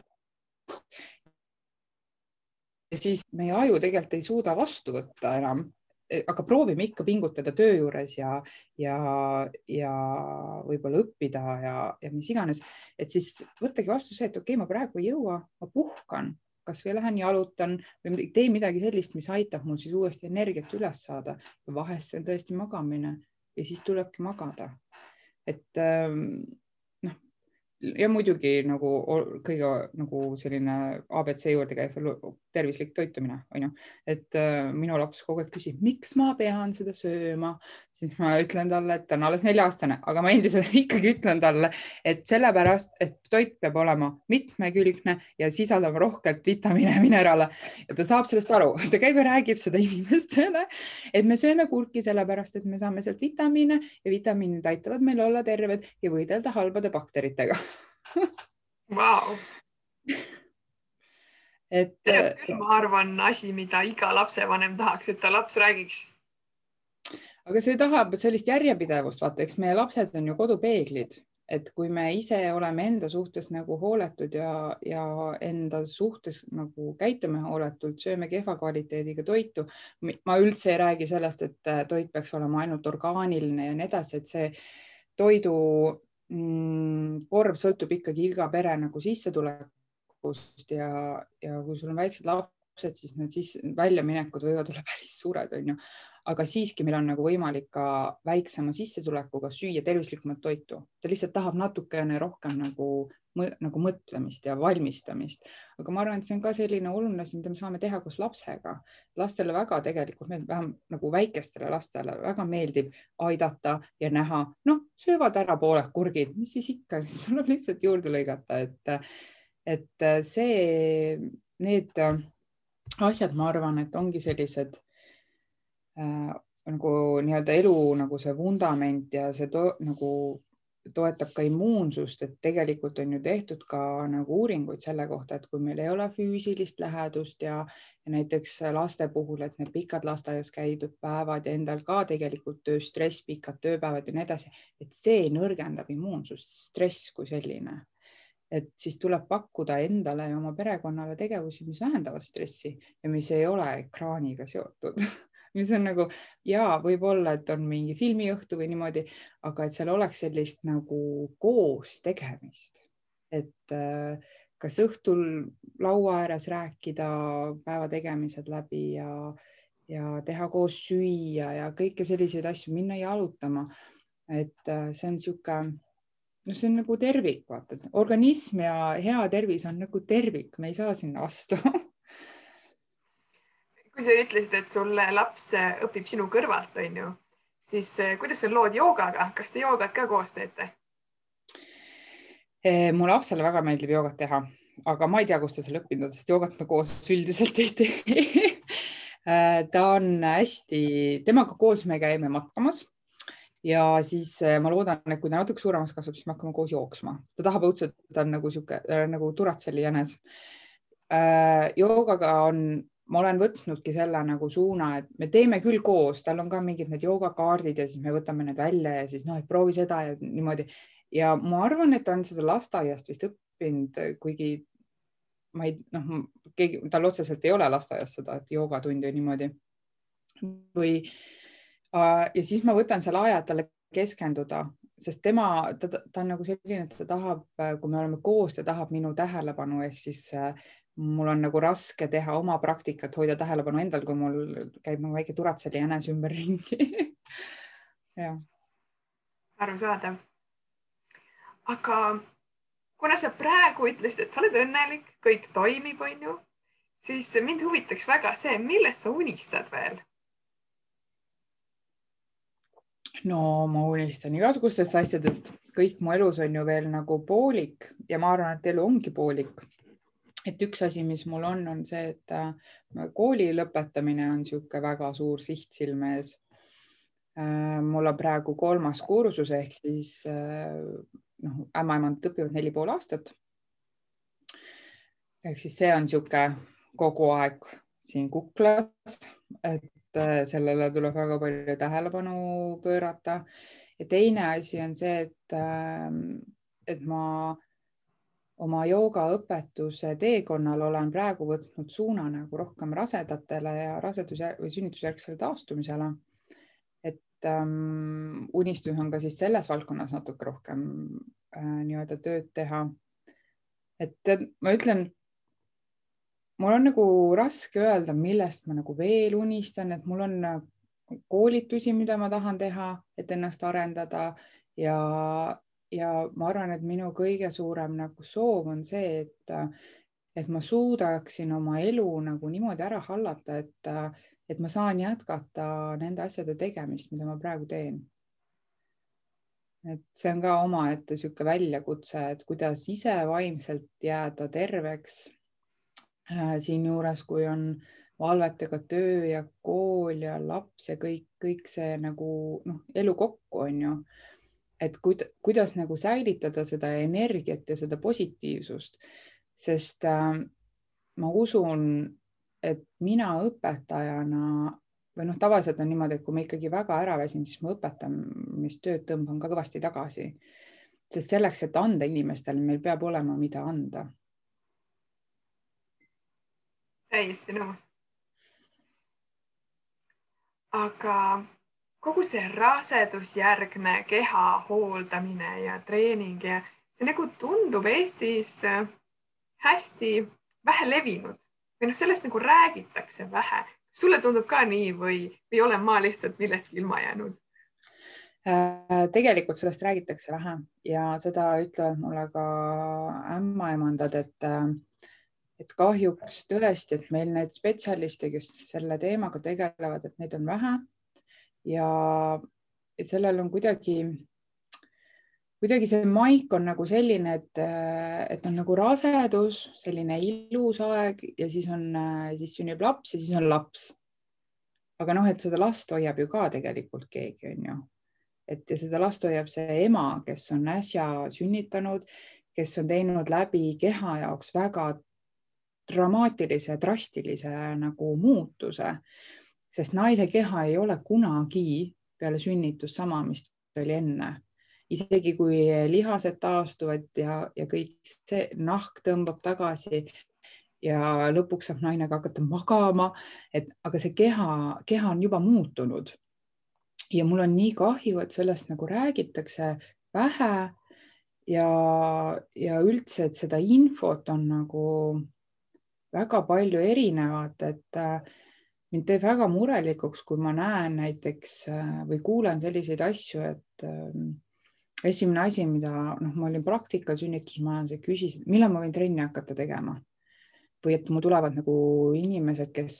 [SPEAKER 2] ja siis meie aju tegelikult ei suuda vastu võtta enam, aga proovime ikka pingutada töö juures ja, ja, ja võib-olla õppida ja, ja mis iganes, et siis võttagi vastu see, et okei, okay, ma praegu ei jõua, ma puhkan, kas või lähen jalutan või teen midagi sellist, mis aitab mul siis uuesti energiat üles saada ja vahest see on tõesti magamine ja siis tulebki magada. Et noh, ja muidugi nagu kõige nagu selline A B C juurde käib tervislik toitumine, on ju. Et minu laps kogu aeg küsib, miks ma pean seda sööma, siis ma ütlen talle, et ta on alles nelja-aastane, aga ma endiselt ikkagi ütlen talle, et sellepärast, et toit peab olema mitmekülgne ja sisaldama rohkelt vitamiine ja mineraale ja ta saab sellest aru, ta käib ja räägib seda inimestele, et me sööme kurki sellepärast, et me saame sealt vitamiine ja vitamiinid aitavad meil olla terved ja võidelda halbade bakteritega.
[SPEAKER 1] Wow.
[SPEAKER 2] Et,
[SPEAKER 1] küll, ma arvan, asi, mida iga lapsevanem tahaks, et ta laps räägiks.
[SPEAKER 2] Aga see tahab sellist järjepidevust, vaata, eks meie lapsed on ju kodupeeglid, et kui me ise oleme enda suhtes nagu hooletud ja, ja enda suhtes nagu käitume hooletult, sööme kehva kvaliteediga toitu. Ma üldse ei räägi sellest, et toit peaks olema ainult orgaaniline ja nii edasi, et see toidu korv sõltub ikkagi iga pere nagu sissetulekust ja, ja kui sul on väiksed lapsed, siis need siis väljaminekud võivad olla päris suured, on ju. Aga siiski meil on nagu võimalik ka väiksema sissetulekuga süüa tervislikumat toitu. Ta lihtsalt tahab natukene rohkem nagu, nagu mõtlemist ja valmistamist. Aga ma arvan, et see on ka selline oluline asi, mida me saame teha koos lapsega. Lastele väga tegelikult, vähem nagu väikestele lastele väga meeldib aidata ja näha, noh, söövad ära pooled kurgid, mis siis ikka, siis tuleb lihtsalt juurde lõigata, et, et see, need asjad, ma arvan, et ongi sellised äh, nagu nii-öelda elu nagu see vundament ja see to, nagu toetab ka immuunsust, et tegelikult on ju tehtud ka nagu uuringuid selle kohta, et kui meil ei ole füüsilist lähedust ja, ja näiteks laste puhul, et need pikad lasteaias käidud päevad ja endal ka tegelikult tööstress, pikad tööpäevad ja nii edasi, et see nõrgendab immuunsust, stress kui selline. Et siis tuleb pakkuda endale ja oma perekonnale tegevusi, mis vähendavad stressi ja mis ei ole ekraaniga seotud. Mis on nagu, jaa, võib-olla, et on mingi filmiõhtu või niimoodi, aga et seal oleks sellist nagu koos tegemist. Et kas õhtul laua ääres rääkida päeva tegemised läbi ja, ja teha koos süüa ja kõike selliseid asju, minna jalutama. Et see on siuke... No see on nagu tervik, vaata. Organism ja hea tervis on nagu tervik, me ei saa sinna vastu.
[SPEAKER 1] Kui sa ütlesid, et sulle laps õpib sinu kõrvalt, on ju, siis kuidas on lood joogaga? Kas te joogat ka koos teete?
[SPEAKER 2] Mu lapsele väga meeldib joogat teha, aga ma ei tea, kus ta seal õppinud, sest joogat me koos üldiselt ei tee. Ta on hästi, temaga koos me käime matkamas. Ja siis ma loodan, et kui ta natuke suuremaks kasvab, siis me hakkame koos jooksma. Ta tahab õudselt, ta on nagu, siuke, nagu Turatseli jänes. Joogaga on, ma olen võtnudki selle nagu suuna, et me teeme küll koos, tal on ka mingid need joogakaardid ja siis me võtame need välja ja siis noh, et proovi seda ja niimoodi. Ja ma arvan, et ta on seda lasteaiast vist õppinud, kuigi ma ei, noh, keegi, tal otseselt ei ole lasteaiast seda, et joogatundi või niimoodi. Või ja siis ma võtan selle aja, et talle keskenduda sest tema, ta, ta on nagu selline, et ta tahab, kui me oleme koos, ta tahab minu tähelepanu, ehk siis mul on nagu raske teha oma praktikat, hoida tähelepanu endal, kui mul käib nagu väike turatseli jänes ümber ringi. jah.
[SPEAKER 1] Arusaadav. Aga kuna sa praegu ütlesid, et sa oled õnnelik, kõik toimib, on ju, siis mind huvitaks väga see, millest sa unistad veel?
[SPEAKER 2] No ma unistan igasugustest asjadest, kõik mu elus on ju veel nagu poolik ja ma arvan, et elu ongi poolik. Et üks asi, mis mul on, on see, et kooli lõpetamine on sihuke väga suur siht silme ees. Mul on praegu kolmas kursus ehk siis noh, ämmaemand õpivad neli pool aastat. Ehk siis see on sihuke kogu aeg siin kuklas, et sellele tuleb väga palju tähelepanu pöörata. Ja teine asi on see, et, et ma oma joogaõpetuse teekonnal olen praegu võtnud suuna nagu rohkem rasedatele ja rasedus- või sünnitusjärgsele taastumisele. Et um, unistus on ka siis selles valdkonnas natuke rohkem äh, nii-öelda tööd teha. Et ma ütlen, mul on nagu raske öelda, millest ma nagu veel unistan, et mul on koolitusi, mida ma tahan teha, et ennast arendada ja, ja ma arvan, et minu kõige suurem nagu soov on see, et, et ma suudaksin oma elu nagu niimoodi ära hallata, et, et ma saan jätkata nende asjade tegemist, mida ma praegu teen. Et see on ka omaette sihuke väljakutse, et kuidas ise vaimselt jääda terveks siin juures, kui on valvetega töö ja kool ja laps ja kõik, kõik see nagu noh, elu kokku on ju, et kuidas nagu säilitada seda energiat ja seda positiivsust, sest äh, ma usun, et mina õpetajana või noh, tavaliselt on niimoodi, et kui ma ikkagi väga ära väsin, siis ma õpetamistööd tõmban ka kõvasti tagasi, sest selleks, et anda inimestele, meil peab olema, mida anda.
[SPEAKER 1] Täiesti nõus. Aga kogu see rasedusjärgne keha hooldamine ja treening ja see nagu tundub Eestis hästi vähe levinud või noh, sellest nagu räägitakse vähe. Sulle tundub ka nii või, või olen ma lihtsalt millestki ilma jäänud?
[SPEAKER 2] Tegelikult sellest räägitakse vähe ja seda ütlevad mulle ka ämmaemandad, et et kahjuks tõesti, et meil need spetsialiste, kes selle teemaga tegelevad, et neid on vähe ja et sellel on kuidagi, kuidagi see maik on nagu selline, et, et on nagu rasedus, selline ilus aeg ja siis on, siis sünnib laps ja siis on laps. Aga noh, et seda last hoiab ju ka tegelikult keegi on ju. Et ja seda last hoiab see ema, kes on äsja sünnitanud, kes on teinud läbi keha jaoks väga dramaatilise, drastilise nagu muutuse, sest naise keha ei ole kunagi peale sünnitus sama, mis oli enne. Isegi kui lihased taastuvad ja, ja kõik see nahk tõmbab tagasi ja lõpuks saab naine ka hakata magama, et aga see keha, keha on juba muutunud. Ja mul on nii kahju, et sellest nagu räägitakse vähe ja, ja üldse, et seda infot on nagu väga palju erinevat, et mind teeb väga murelikuks, kui ma näen näiteks või kuulen selliseid asju, et esimene asi, mida noh, ma olin praktikal sünnitusmajas ja küsisin, millal ma võin trenni hakata tegema või et mu tulevad nagu inimesed, kes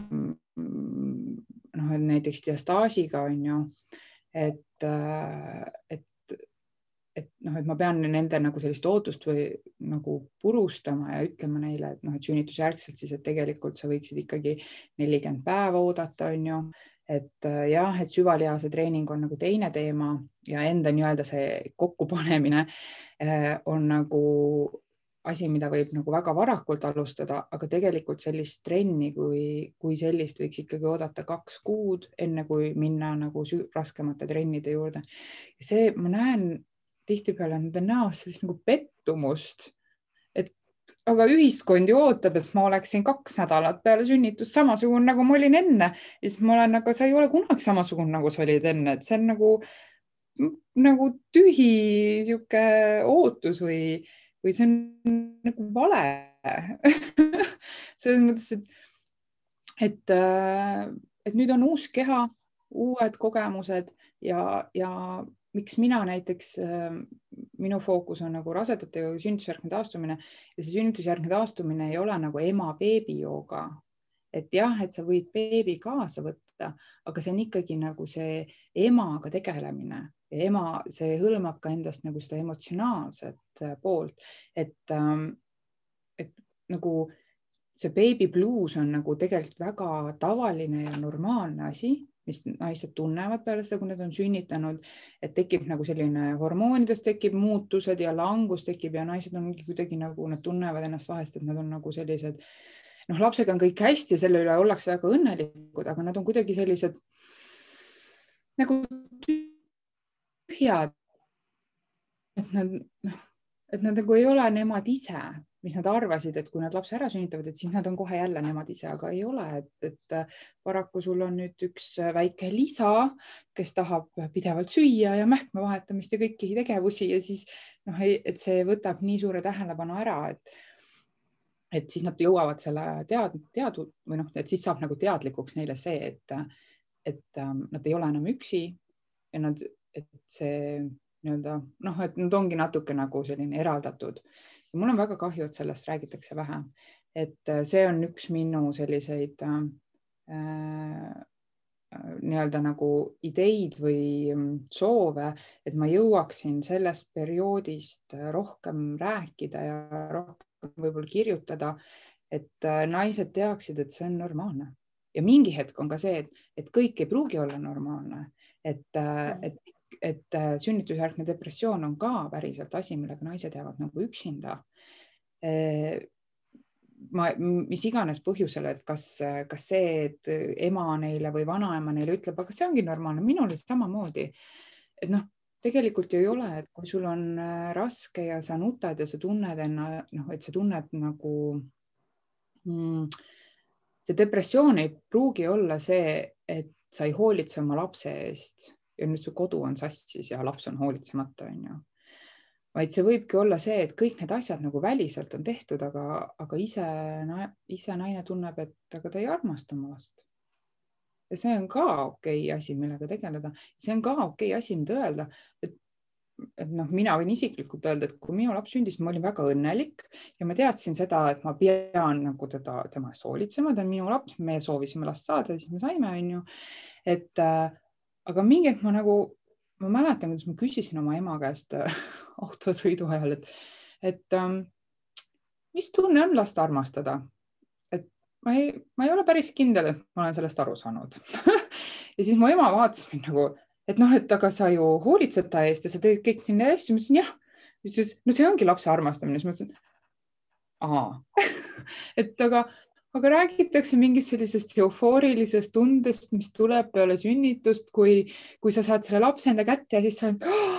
[SPEAKER 2] noh, näiteks diastaasiga on ju, et, et et noh, et ma pean nende nagu sellist ootust või nagu purustama ja ütlema neile, et noh, et sünnitusjärgselt siis, et tegelikult sa võiksid ikkagi nelikümmend päeva oodata, on ju, et jah, et süvalihase treening on nagu teine teema ja enda nii-öelda see kokkupanemine on nagu asi, mida võib nagu väga varakult alustada, aga tegelikult sellist trenni kui, kui sellist võiks ikkagi oodata kaks kuud, enne kui minna nagu raskemate trennide juurde. Ja see, ma näen tihtipeale nende näos sellist nagu pettumust, et aga ühiskond ju ootab, et ma oleksin kaks nädalat peale sünnitust samasugune, nagu ma olin enne. Ja siis ma olen, aga sa ei ole kunagi samasugune, nagu sa olid enne, et see on nagu nagu tühi sihuke ootus või, või see on nagu vale. selles mõttes, et, et, et nüüd on uus keha, uued kogemused ja, ja miks mina näiteks, minu fookus on nagu rasedate ja sünnitusjärgne taastumine ja see sünnitusjärgne taastumine ei ole nagu ema-beebi jooga. Et jah, et sa võid beebi kaasa võtta, aga see on ikkagi nagu see emaga tegelemine ja ema, see hõlmab ka endast nagu seda emotsionaalset poolt, et, et nagu see baby blues on nagu tegelikult väga tavaline ja normaalne asi, mis naised tunnevad peale seda, kui nad on sünnitanud, et tekib nagu selline hormoonides tekib muutused ja langus tekib ja naised on kuidagi nagu, nad tunnevad ennast vahest, et nad on nagu sellised, noh, lapsega on kõik hästi ja selle üle ollakse väga õnnelikud, aga nad on kuidagi sellised nagu tühjad, et nad, et nad nagu ei ole nemad ise, mis nad arvasid, et kui nad lapse ära sünnitavad, et siis nad on kohe jälle nemad ise, aga ei ole, et, et paraku sul on nüüd üks väike lisa, kes tahab pidevalt süüa ja mähkme vahetamist ja kõiki tegevusi ja siis, noh, et see võtab nii suure tähelepanu ära, et, et siis nad jõuavad selle tead, teadu või noh, et siis saab nagu teadlikuks neile see, et, et nad ei ole enam üksi ja nad, et see nii-öelda, noh, et nad ongi natuke nagu selline eraldatud. Ja mul on väga kahju, et sellest räägitakse vähe, et see on üks minu selliseid äh, nii-öelda nagu ideid või soove, et ma jõuaksin sellest perioodist rohkem rääkida ja rohkem võib-olla kirjutada, et naised teaksid, et see on normaalne. Ja mingi hetk on ka see, et, et kõik ei pruugi olla normaalne, et, et et sünnitusjärgne depressioon on ka päriselt asi, millega naised jäävad nagu üksinda. Ma, mis iganes põhjusel, et kas, kas see, et ema neile või vanaema neile ütleb, aga see ongi normaalne, minul samamoodi. Et noh, tegelikult ju ei ole, et kui sul on raske ja sa nutad ja sa tunned enna, noh, et sa tunned nagu mm, see depressioon ei pruugi olla see, et sa ei hoolitse oma lapse eest ja nüüd su kodu on sassis ja laps on hoolitsemata, on ju. Vaid see võibki olla see, et kõik need asjad nagu väliselt on tehtud, aga, aga ise, ise naine tunneb, et aga ta ei armasta oma last. Ja see on ka okei asi, millega tegeleda. See on ka okei asi, mida öelda, et, et noh, mina võin isiklikult öelda, et kui minu laps sündis, ma olin väga õnnelik ja ma teadsin seda, et ma pean nagu teda, tema eest hoolitsema, ta on minu laps, me soovisime last saada, siis me saime, on ju. Et aga mingi hetk ma nagu, ma mäletan, kuidas ma küsisin oma ema käest autosõidu ajal, et, et um, mis tunne on last armastada? Et ma ei, ma ei ole päris kindel, et ma olen sellest aru saanud. Ja siis mu ema vaatas mind nagu, et noh, et aga sa ju hoolitsed ta eest ja sa teed kõik nii hästi. Ma ütlesin, jah. Ütles, no see ongi lapse armastamine. Siis ma ütlesin, aha. Et aga aga räägitakse mingist sellisest eufoorilisest tundest, mis tuleb peale sünnitust, kui, kui sa saad selle lapse enda kätte ja siis sa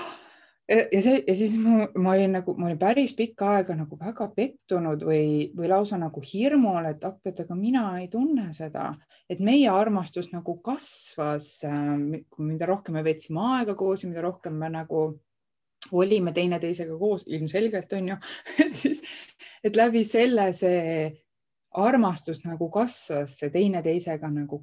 [SPEAKER 2] ja, see, ja siis ma, ma olin nagu, ma olin päris pikka aega nagu väga pettunud või, või lausa nagu hirmul, et apet, aga mina ei tunne seda, et meie armastus nagu kasvas, mida rohkem me veetsime aega koos ja mida rohkem me nagu olime teineteisega koos, ilmselgelt on ju, et siis, et läbi selle see armastus nagu kasvas see teineteisega nagu,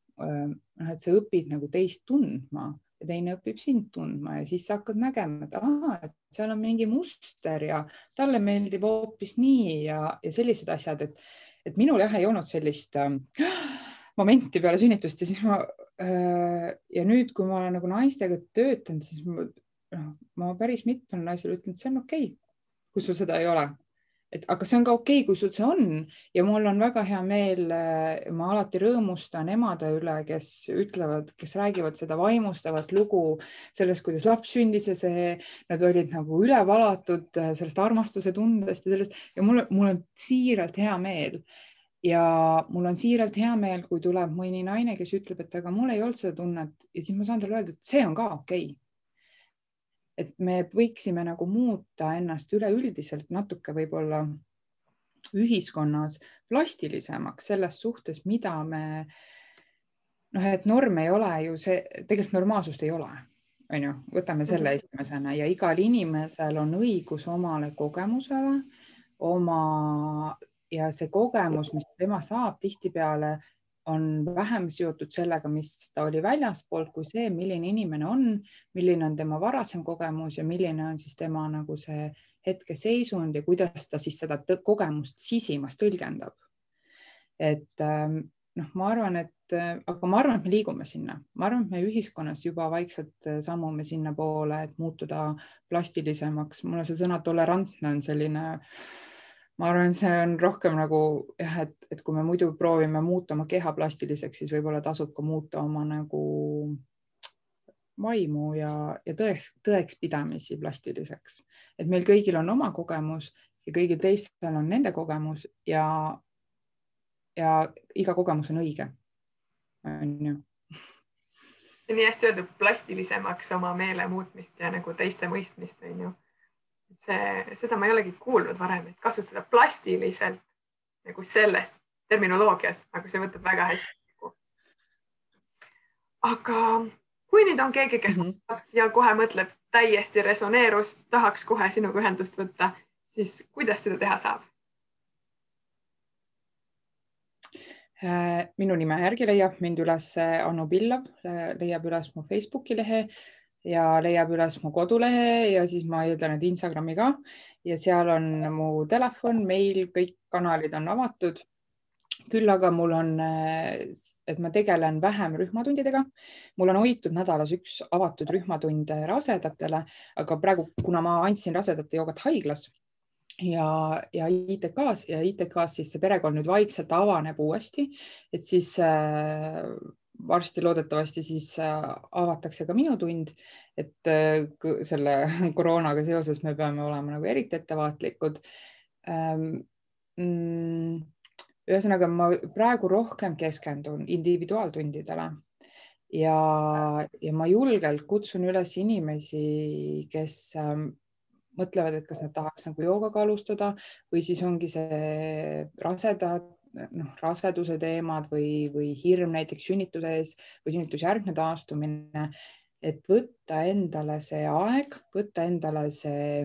[SPEAKER 2] et sa õpid nagu teist tundma ja teine õpib sind tundma ja siis sa hakkad nägema, et, aha, et seal on mingi muster ja talle meeldib hoopis nii ja, ja sellised asjad, et, et minul jah ei olnud sellist äh, momenti peale sünnitust ja siis ma äh, ja nüüd, kui ma olen nagu naistega töötanud, siis ma, ma päris mitmel naisel ütlen, et see on okei, kui sul seda ei ole. Et, aga see on ka okei, kui sul see on ja mul on väga hea meel, ma alati rõõmustan emade üle, kes ütlevad, kes räägivad seda vaimustavat lugu sellest, kuidas laps sündis ja see, nad olid nagu üle valatud sellest armastuse tundest ja sellest ja mul, mul on siiralt hea meel ja mul on siiralt hea meel, kui tuleb mõni naine, kes ütleb, et aga mul ei olnud seda tunnet ja siis ma saan talle öelda, et see on ka okei. Et me võiksime nagu muuta ennast üleüldiselt natuke võib-olla ühiskonnas plastilisemaks selles suhtes, mida me, noh, et norm ei ole ju see, tegelikult normaalsust ei ole. on ju, võtame selle esimesena ja igal inimesel on õigus omale kogemusele, oma ja see kogemus, mis tema saab tihtipeale, on vähem seotud sellega, mis ta oli väljaspoolt, kui see, milline inimene on, milline on tema varasem kogemus ja milline on siis tema nagu see hetkeseisund ja kuidas ta siis seda kogemust sisimas tõlgendab. Et noh, ma arvan, et, aga ma arvan, et me liigume sinna. Ma arvan, et me ühiskonnas juba vaikselt sammume sinna poole, et muutuda plastilisemaks. Mulle see sõna tolerantne on selline, ma arvan, see on rohkem nagu, jah, et, et kui me muidu proovime muuta oma keha plastiliseks, siis võib-olla tasub ka muuta oma nagu vaimu ja, ja tõeks, tõeks pidamisi plastiliseks. Et meil kõigil on oma kogemus ja kõigil teistel on nende kogemus ja ja iga kogemus on õige. On ju.
[SPEAKER 1] See on nii hästi öeldud plastilisemaks oma meele muutmist ja nagu teiste mõistmist. On ju. See, seda ma ei olegi kuulnud varem, et kasutada plastiliselt nagu sellest terminoloogias, aga see võtab väga hästi. Aga kui nüüd on keegi, kes mm -hmm. ja kohe mõtleb täiesti resoneerus, tahaks kohe sinuga ühendust võtta, siis kuidas seda teha saab?
[SPEAKER 2] Minu nime järgi leiab mind üles Anu Pillav, leiab üles mu Facebooki lehe ja leiab üles mu kodulehe ja siis ma eeldan, et Instagrami ka ja seal on mu telefon, meil, kõik kanalid on avatud. Küll aga mul on, et ma tegelen vähem rühmatundidega. Mul on hoitud nädalas üks avatud rühmatund rasedatele, aga praegu, kuna ma andsin rasedate joogat haiglas, ja, ja I T K-s ja I T K-s siis see perekond nüüd vaikselt avaneb uuesti, et siis äh, varsti loodetavasti siis äh, avatakse ka minu tund, et äh, selle koroonaga seoses me peame olema nagu eriti ettevaatlikud. Ähm, mm, ühesõnaga, ma praegu rohkem keskendun individuaaltundidele ja, ja ma julgelt kutsun üles inimesi, kes ähm, mõtlevad, et kas nad tahaks nagu joogaga alustada või siis ongi see raseda, noh, raseduse teemad või, või hirm näiteks sünnituse ees või sünnitusjärgne taastumine, et võtta endale see aeg, võtta endale see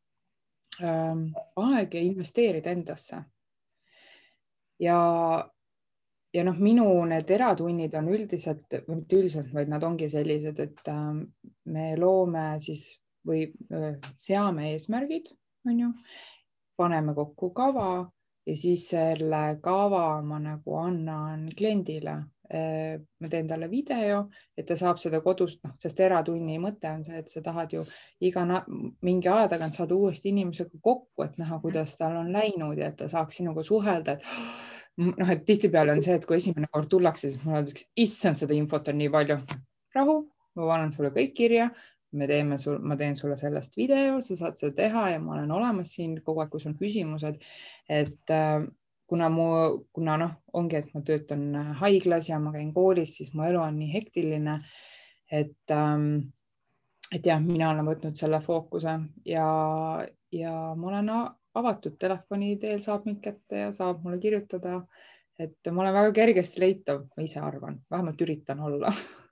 [SPEAKER 2] ähm, aeg ja investeerida endasse. Ja, ja noh, minu need eratunnid on üldiselt, mitte üldiselt, vaid nad ongi sellised, et ähm, me loome siis või seame eesmärgid, on ju, paneme kokku kava ja siis selle kava ma nagu annan kliendile. Ma teen talle video, et ta saab seda kodust, noh, sest eratunni mõte on see, et sa tahad ju iga mingi aja tagant saada uuesti inimesega kokku, et näha, kuidas tal on läinud ja et ta saaks sinuga suhelda. Et, noh, et tihtipeale on see, et kui esimene kord tullakse, siis mulle öeldakse, issand, seda infot on nii palju. Rahu, ma panen sulle kõik kirja. Me teeme sul, ma teen sulle sellest video, sa saad seda teha ja ma olen olemas siin kogu aeg, kui sul on küsimused. Et äh, kuna, mu, kuna noh, ongi, et ma töötan haiglas ja ma käin koolis, siis mu elu on nii hektiline, et, ähm, et jah, mina olen võtnud selle fookuse ja, ja ma olen avatud telefoni teel, saab mind kätte ja saab mulle kirjutada. Et ma olen väga kergesti leitav, ma ise arvan, vähemalt üritan olla.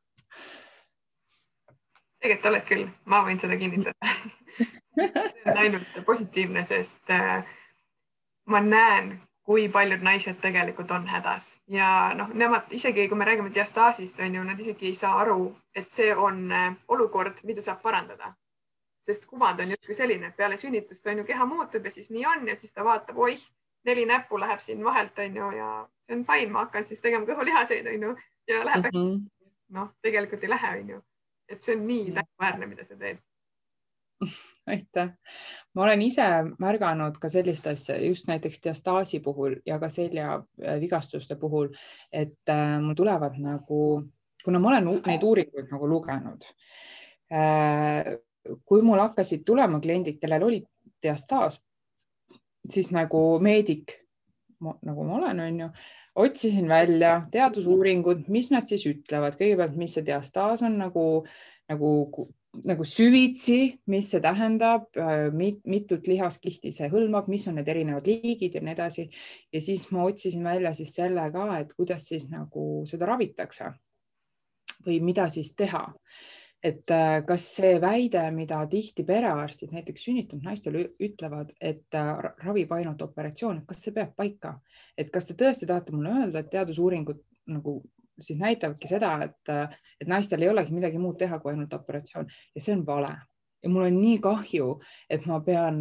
[SPEAKER 1] Tegelikult oled küll, ma võin seda kinnitada. See on ainult positiivne, sest ma näen, kui paljud naised tegelikult on hädas ja noh, nemad isegi, kui me räägime diastaasist, on ju, nad isegi ei saa aru, et see on olukord, mida saab parandada. Sest kuvand on justkui selline, et peale sünnitust on ju keha muutub ja siis nii on ja siis ta vaatab, oih, neli näppu läheb siin vahelt, on ju, ja see on fine, ma hakkan siis tegema kõhulihaseid, on ju, ja läheb mm -hmm. noh, tegelikult ei lähe, on ju. Et see on nii tänuväärne, mida sa teed.
[SPEAKER 2] Aitäh. Ma olen ise märganud ka sellist asja, just näiteks diastaasi puhul ja ka selja vigastuste puhul, et äh, mul tulevad nagu, kuna ma olen neid uuringuid nagu lugenud, äh, kui mul hakkasid tulema kliendid, kellel oli diastaas, siis nagu meedik, nagu ma olen, on ju, otsisin välja teadusuuringud, mis nad siis ütlevad. Kõigepealt, mis see diastaas on nagu, nagu, nagu süvitsi, mis see tähendab, mit, mitut lihaskihti see hõlmab, mis on need erinevad liigid ja nii edasi. Ja siis ma otsisin välja siis selle ka, et kuidas siis nagu seda ravitakse või mida siis teha. et kas see väide, mida tihti perearstid näiteks sünnitanud naistele ütlevad, et ravib ainult operatsioon, kas see peab paika, et kas te tõesti tahate mulle öelda, et teadusuuringud nagu siis näitavadki seda, et, et naistel ei olegi midagi muud teha kui ainult operatsioon ja see on vale. Ja mul on nii kahju, et ma pean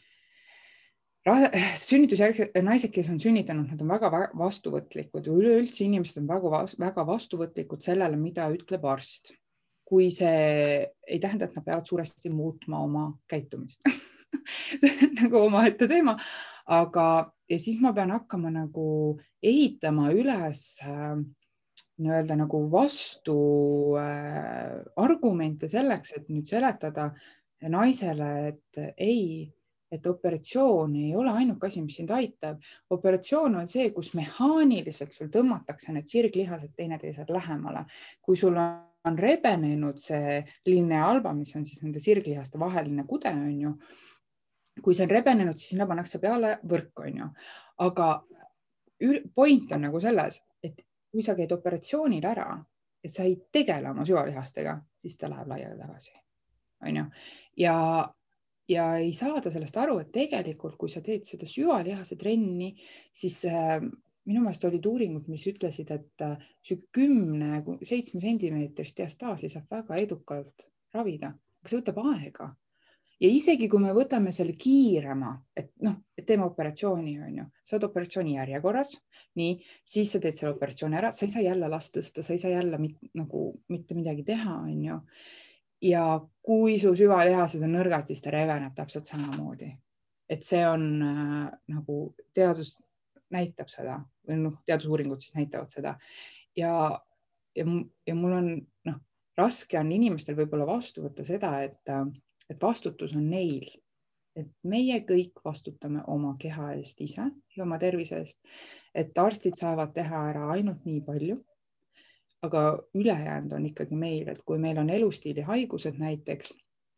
[SPEAKER 2] sünnitusjärgsed naised, kes on sünnitanud, nad on väga vastuvõtlikud ja üleüldse inimesed on väga, väga vastuvõtlikud sellele, mida ütleb arst. Kui see ei tähenda, et nad peavad suuresti muutma oma käitumist. nagu oma ette teema. Aga ja siis ma pean hakkama nagu ehitama üles nii-öelda nagu vastu äh, argumente selleks, et nüüd seletada naisele, et ei, et operatsioon ei ole ainuke asi, mis sind aitab. Operatsioon on see, kus mehaaniliselt sul tõmmatakse need sirglihased teineteised lähemale. Kui sul on rebenenud see linea alba, mis on siis nende sirglihaste vaheline kude, on ju. Kui see on rebenenud, siis sinna pannakse peale võrk, on ju. Aga point on nagu selles, et kui sa käid operatsioonil ära ja sa ei tegele oma süvalihastega, siis ta läheb laiali tagasi. On ju? Ja Ja ei saada sellest aru, et tegelikult, kui sa teed seda süvalihase trenni, siis äh, minu meelest olid uuringud, mis ütlesid, et äh, kümne seitsme sentimeetrist diastaasi saab väga edukalt ravida, aga see võtab aega. Ja isegi kui me võtame selle kiirema, et, noh, et teeme operatsiooni, on ju, sa oled operatsiooni järjekorras, nii, siis sa teed selle operatsiooni ära, sa ei saa jälle last tõsta, sa ei saa jälle mit, nagu, mitte midagi teha, on ju. Ja kui su süvalihased on nõrgad, siis ta reveneb täpselt samamoodi. Et see on äh, nagu teadus näitab seda, või noh, teadusuuringud siis näitavad seda. Ja, ja, ja mul on, noh, raske on inimestel võib-olla vastu võtta seda, et, et vastutus on neil. Et meie kõik vastutame oma keha eest ise ja oma tervise eest. Et arstid saavad teha ära ainult nii palju. Aga ülejäänud on ikkagi meil, et kui meil on elustiili haigused näiteks,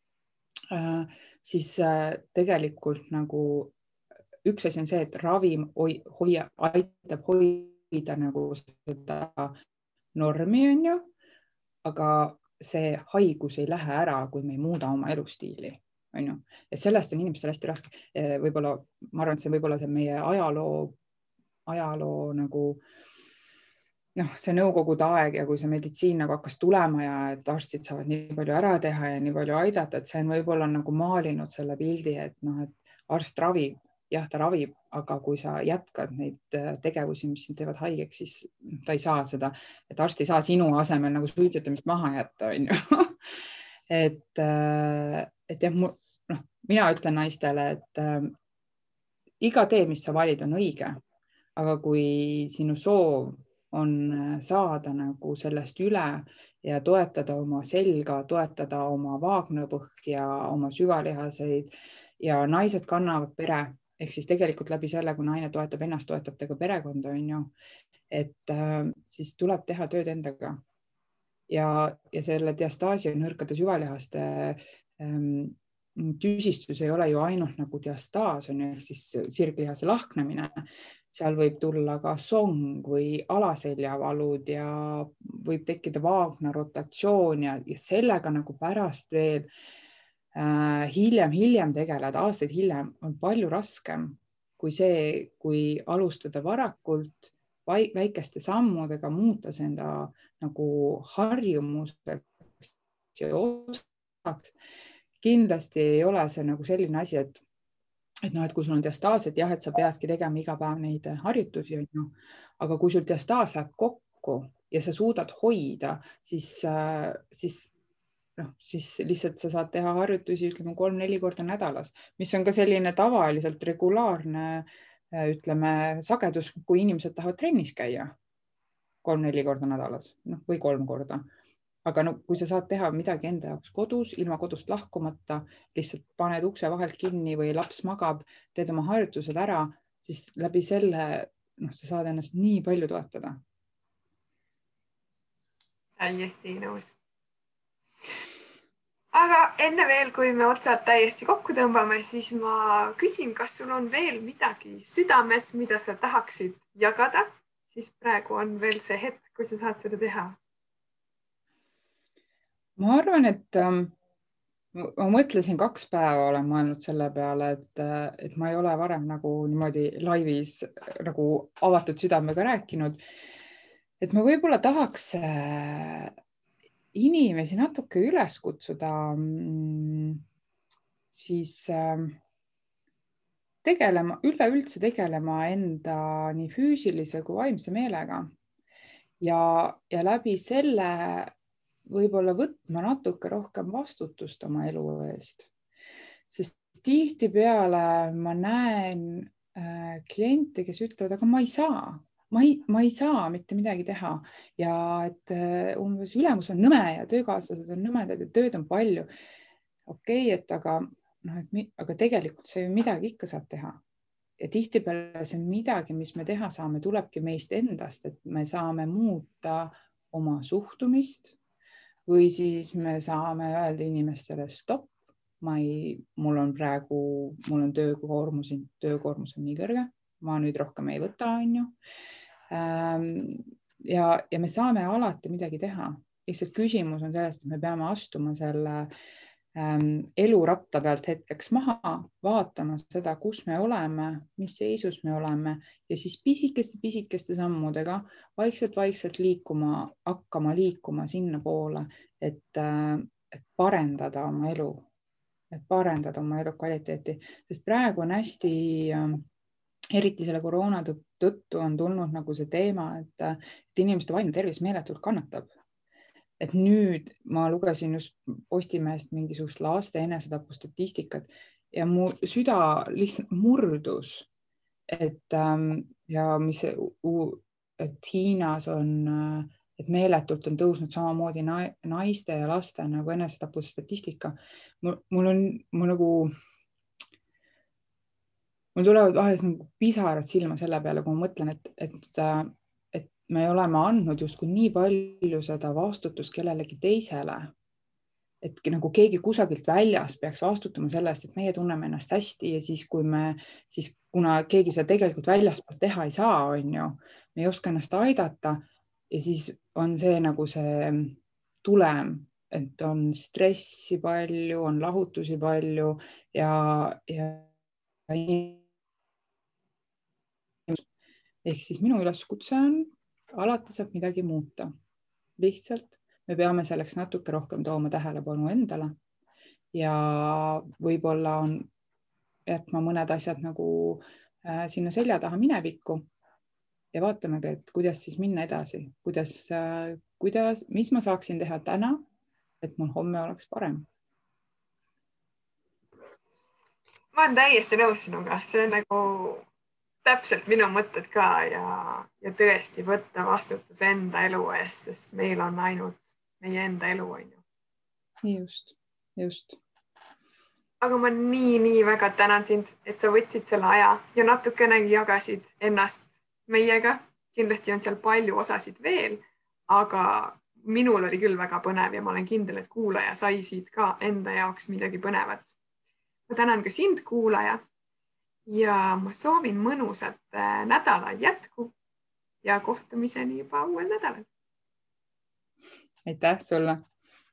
[SPEAKER 2] siis tegelikult nagu üks asi on see, et ravim hoia, aitab hoida nagu seda normi, on ju, aga see haigus ei lähe ära, kui me ei muuda oma elustiili. On ju. Ja sellest on inimestel hästi raske. Võib-olla, ma arvan, et see võib-olla see meie ajaloo, ajaloo nagu noh, see nõukogude aeg ja kui see meditsiin nagu hakkas tulema ja et arstid saavad nii palju ära teha ja nii palju aidata, et see on võib-olla nagu maalinud selle pildi, et noh, et arst ravib, jah, ta ravib, aga kui sa jätkad neid tegevusi, mis sind teevad haigeks, siis ta ei saa seda, et arst ei saa sinu asemel nagu suitsetamist maha jätta, on ju. et, et jah, noh, mina ütlen naistele, et äh, iga tee, mis sa valid, on õige, aga kui sinu soov on saada nagu sellest üle ja toetada oma selga, toetada oma vaagnapõhja, oma süvalihaseid ja naised kannavad pere, ehk siis tegelikult läbi selle, kui naine toetab ennast, toetab ta ka perekonda, on ju, et äh, siis tuleb teha tööd endaga. Ja, ja selle diastaasi ja nõrkade süvalihaste ähm, tüsistus ei ole ju ainult nagu diastaas, on ju, ehk siis sirglihase lahknemine. Seal võib tulla ka song või alaseljavalud ja võib tekkida vaagna rotatsioon ja, ja sellega nagu pärast veel äh, hiljem, hiljem tegeleda, aastaid hiljem on palju raskem kui see, kui alustada varakult väikeste sammudega, muuta see enda nagu harjumuseks ja osaks. Kindlasti ei ole see nagu selline asi, et, et, no, et kui sul on diastaas, et jah, et sa peadki tegema iga päev neid harjutusi, no, aga kui sul diastaas läheb kokku ja sa suudad hoida, siis, siis, no, siis lihtsalt sa saad teha harjutusi, ütleme, kolm-neli korda nädalas, mis on ka selline tavaliselt regulaarne, ütleme, sagedus, kui inimesed tahavad trennis käia kolm-neli korda nädalas, noh, või kolm korda. Aga no, kui sa saad teha midagi enda jaoks kodus, ilma kodust lahkumata, lihtsalt paned ukse vahelt kinni või laps magab, teed oma harjutused ära, siis läbi selle noh, sa saad ennast nii palju toetada.
[SPEAKER 1] Täiesti nõus. Aga enne veel, kui me otsad täiesti kokku tõmbame, siis ma küsin, kas sul on veel midagi südames, mida sa tahaksid jagada, siis praegu on veel see hetk, kui sa saad seda teha.
[SPEAKER 2] ma arvan, et ähm, ma mõtlesin kaks päeva, olen mõelnud selle peale, et, et ma ei ole varem nagu niimoodi laivis nagu avatud südamega rääkinud. Et ma võib-olla tahaks inimesi natuke üles kutsuda siis tegelema, üleüldse tegelema enda nii füüsilise kui vaimse meelega ja, ja läbi selle võib-olla võtma natuke rohkem vastutust oma elu eest. Sest tihtipeale ma näen äh, kliente, kes ütlevad, aga ma ei saa, ma ei, ma ei saa mitte midagi teha ja et äh, umbes ülemus on nõme ja töökaaslased on nõmedad ja tööd on palju. Okei, okay, et aga, noh, et, aga tegelikult see midagi ikka saab teha. Ja tihtipeale see midagi, mis me teha saame, tulebki meist endast, et me saame muuta oma suhtumist või siis me saame öelda inimestele stopp, ma ei, mul on praegu, mul on töökoormus, töökoormus on nii kõrge, ma nüüd rohkem ei võta, on ju. Ja, ja me saame alati midagi teha. Lihtsalt küsimus on sellest, et me peame astuma selle eluratta pealt hetkeks maha, vaatama seda, kus me oleme, mis seisus me oleme ja siis pisikeste, pisikeste sammudega vaikselt-vaikselt liikuma, hakkama liikuma sinna poole, et, et parendada oma elu, et parendada oma elu kvaliteeti, sest praegu on hästi, eriti selle koroona tõttu on tulnud nagu see teema, et, et inimeste vaimne tervis meeletult kannatab. Et nüüd ma lugesin just Postimehest mingisugust laste enesetapu statistikat ja mu süda lihtsalt murdus, et, ja mis, et Hiinas on, et meeletult on tõusnud samamoodi naiste ja laste nagu enesetapu statistika. Mul, mul on, mul nagu, mul tulevad vahest nagu pisarad silma selle peale, kui ma mõtlen, et, et me oleme andnud justkui nii palju seda vastutust kellelegi teisele, et nagu keegi kusagilt väljas peaks vastutama sellest, et meie tunneme ennast hästi ja siis, kui me, siis kuna keegi seda tegelikult väljaspoolt teha ei saa, on ju, me ei oska ennast aidata ja siis on see nagu see tulem, et on stressi palju, on lahutusi palju ja, ja ehk siis minu üleskutse on alati saab midagi muuta. Lihtsalt me peame selleks natuke rohkem tooma tähelepanu endale ja võib-olla on jätma mõned asjad nagu äh, sinna selja taha minevikku ja vaatamegi, et kuidas siis minna edasi, kuidas, äh, kuidas, mis ma saaksin teha täna, et mul homme oleks parem.
[SPEAKER 1] Ma olen täiesti nõus sinuga, see on nagu täpselt minu mõtted ka ja, ja tõesti võtta vastutus enda elu eest, sest meil on ainult meie enda elu, on ju.
[SPEAKER 2] Just, just.
[SPEAKER 1] Aga ma nii, nii väga tänan sind, et sa võtsid selle aja ja natukenegi jagasid ennast meiega. Kindlasti on seal palju osasid veel, aga minul oli küll väga põnev ja ma olen kindel, et kuulaja sai siit ka enda jaoks midagi põnevat. Ma tänan ka sind, kuulaja. Ja ma soovin mõnusat nädala jätku ja kohtumiseni juba uuel nädalal.
[SPEAKER 2] Aitäh sulle!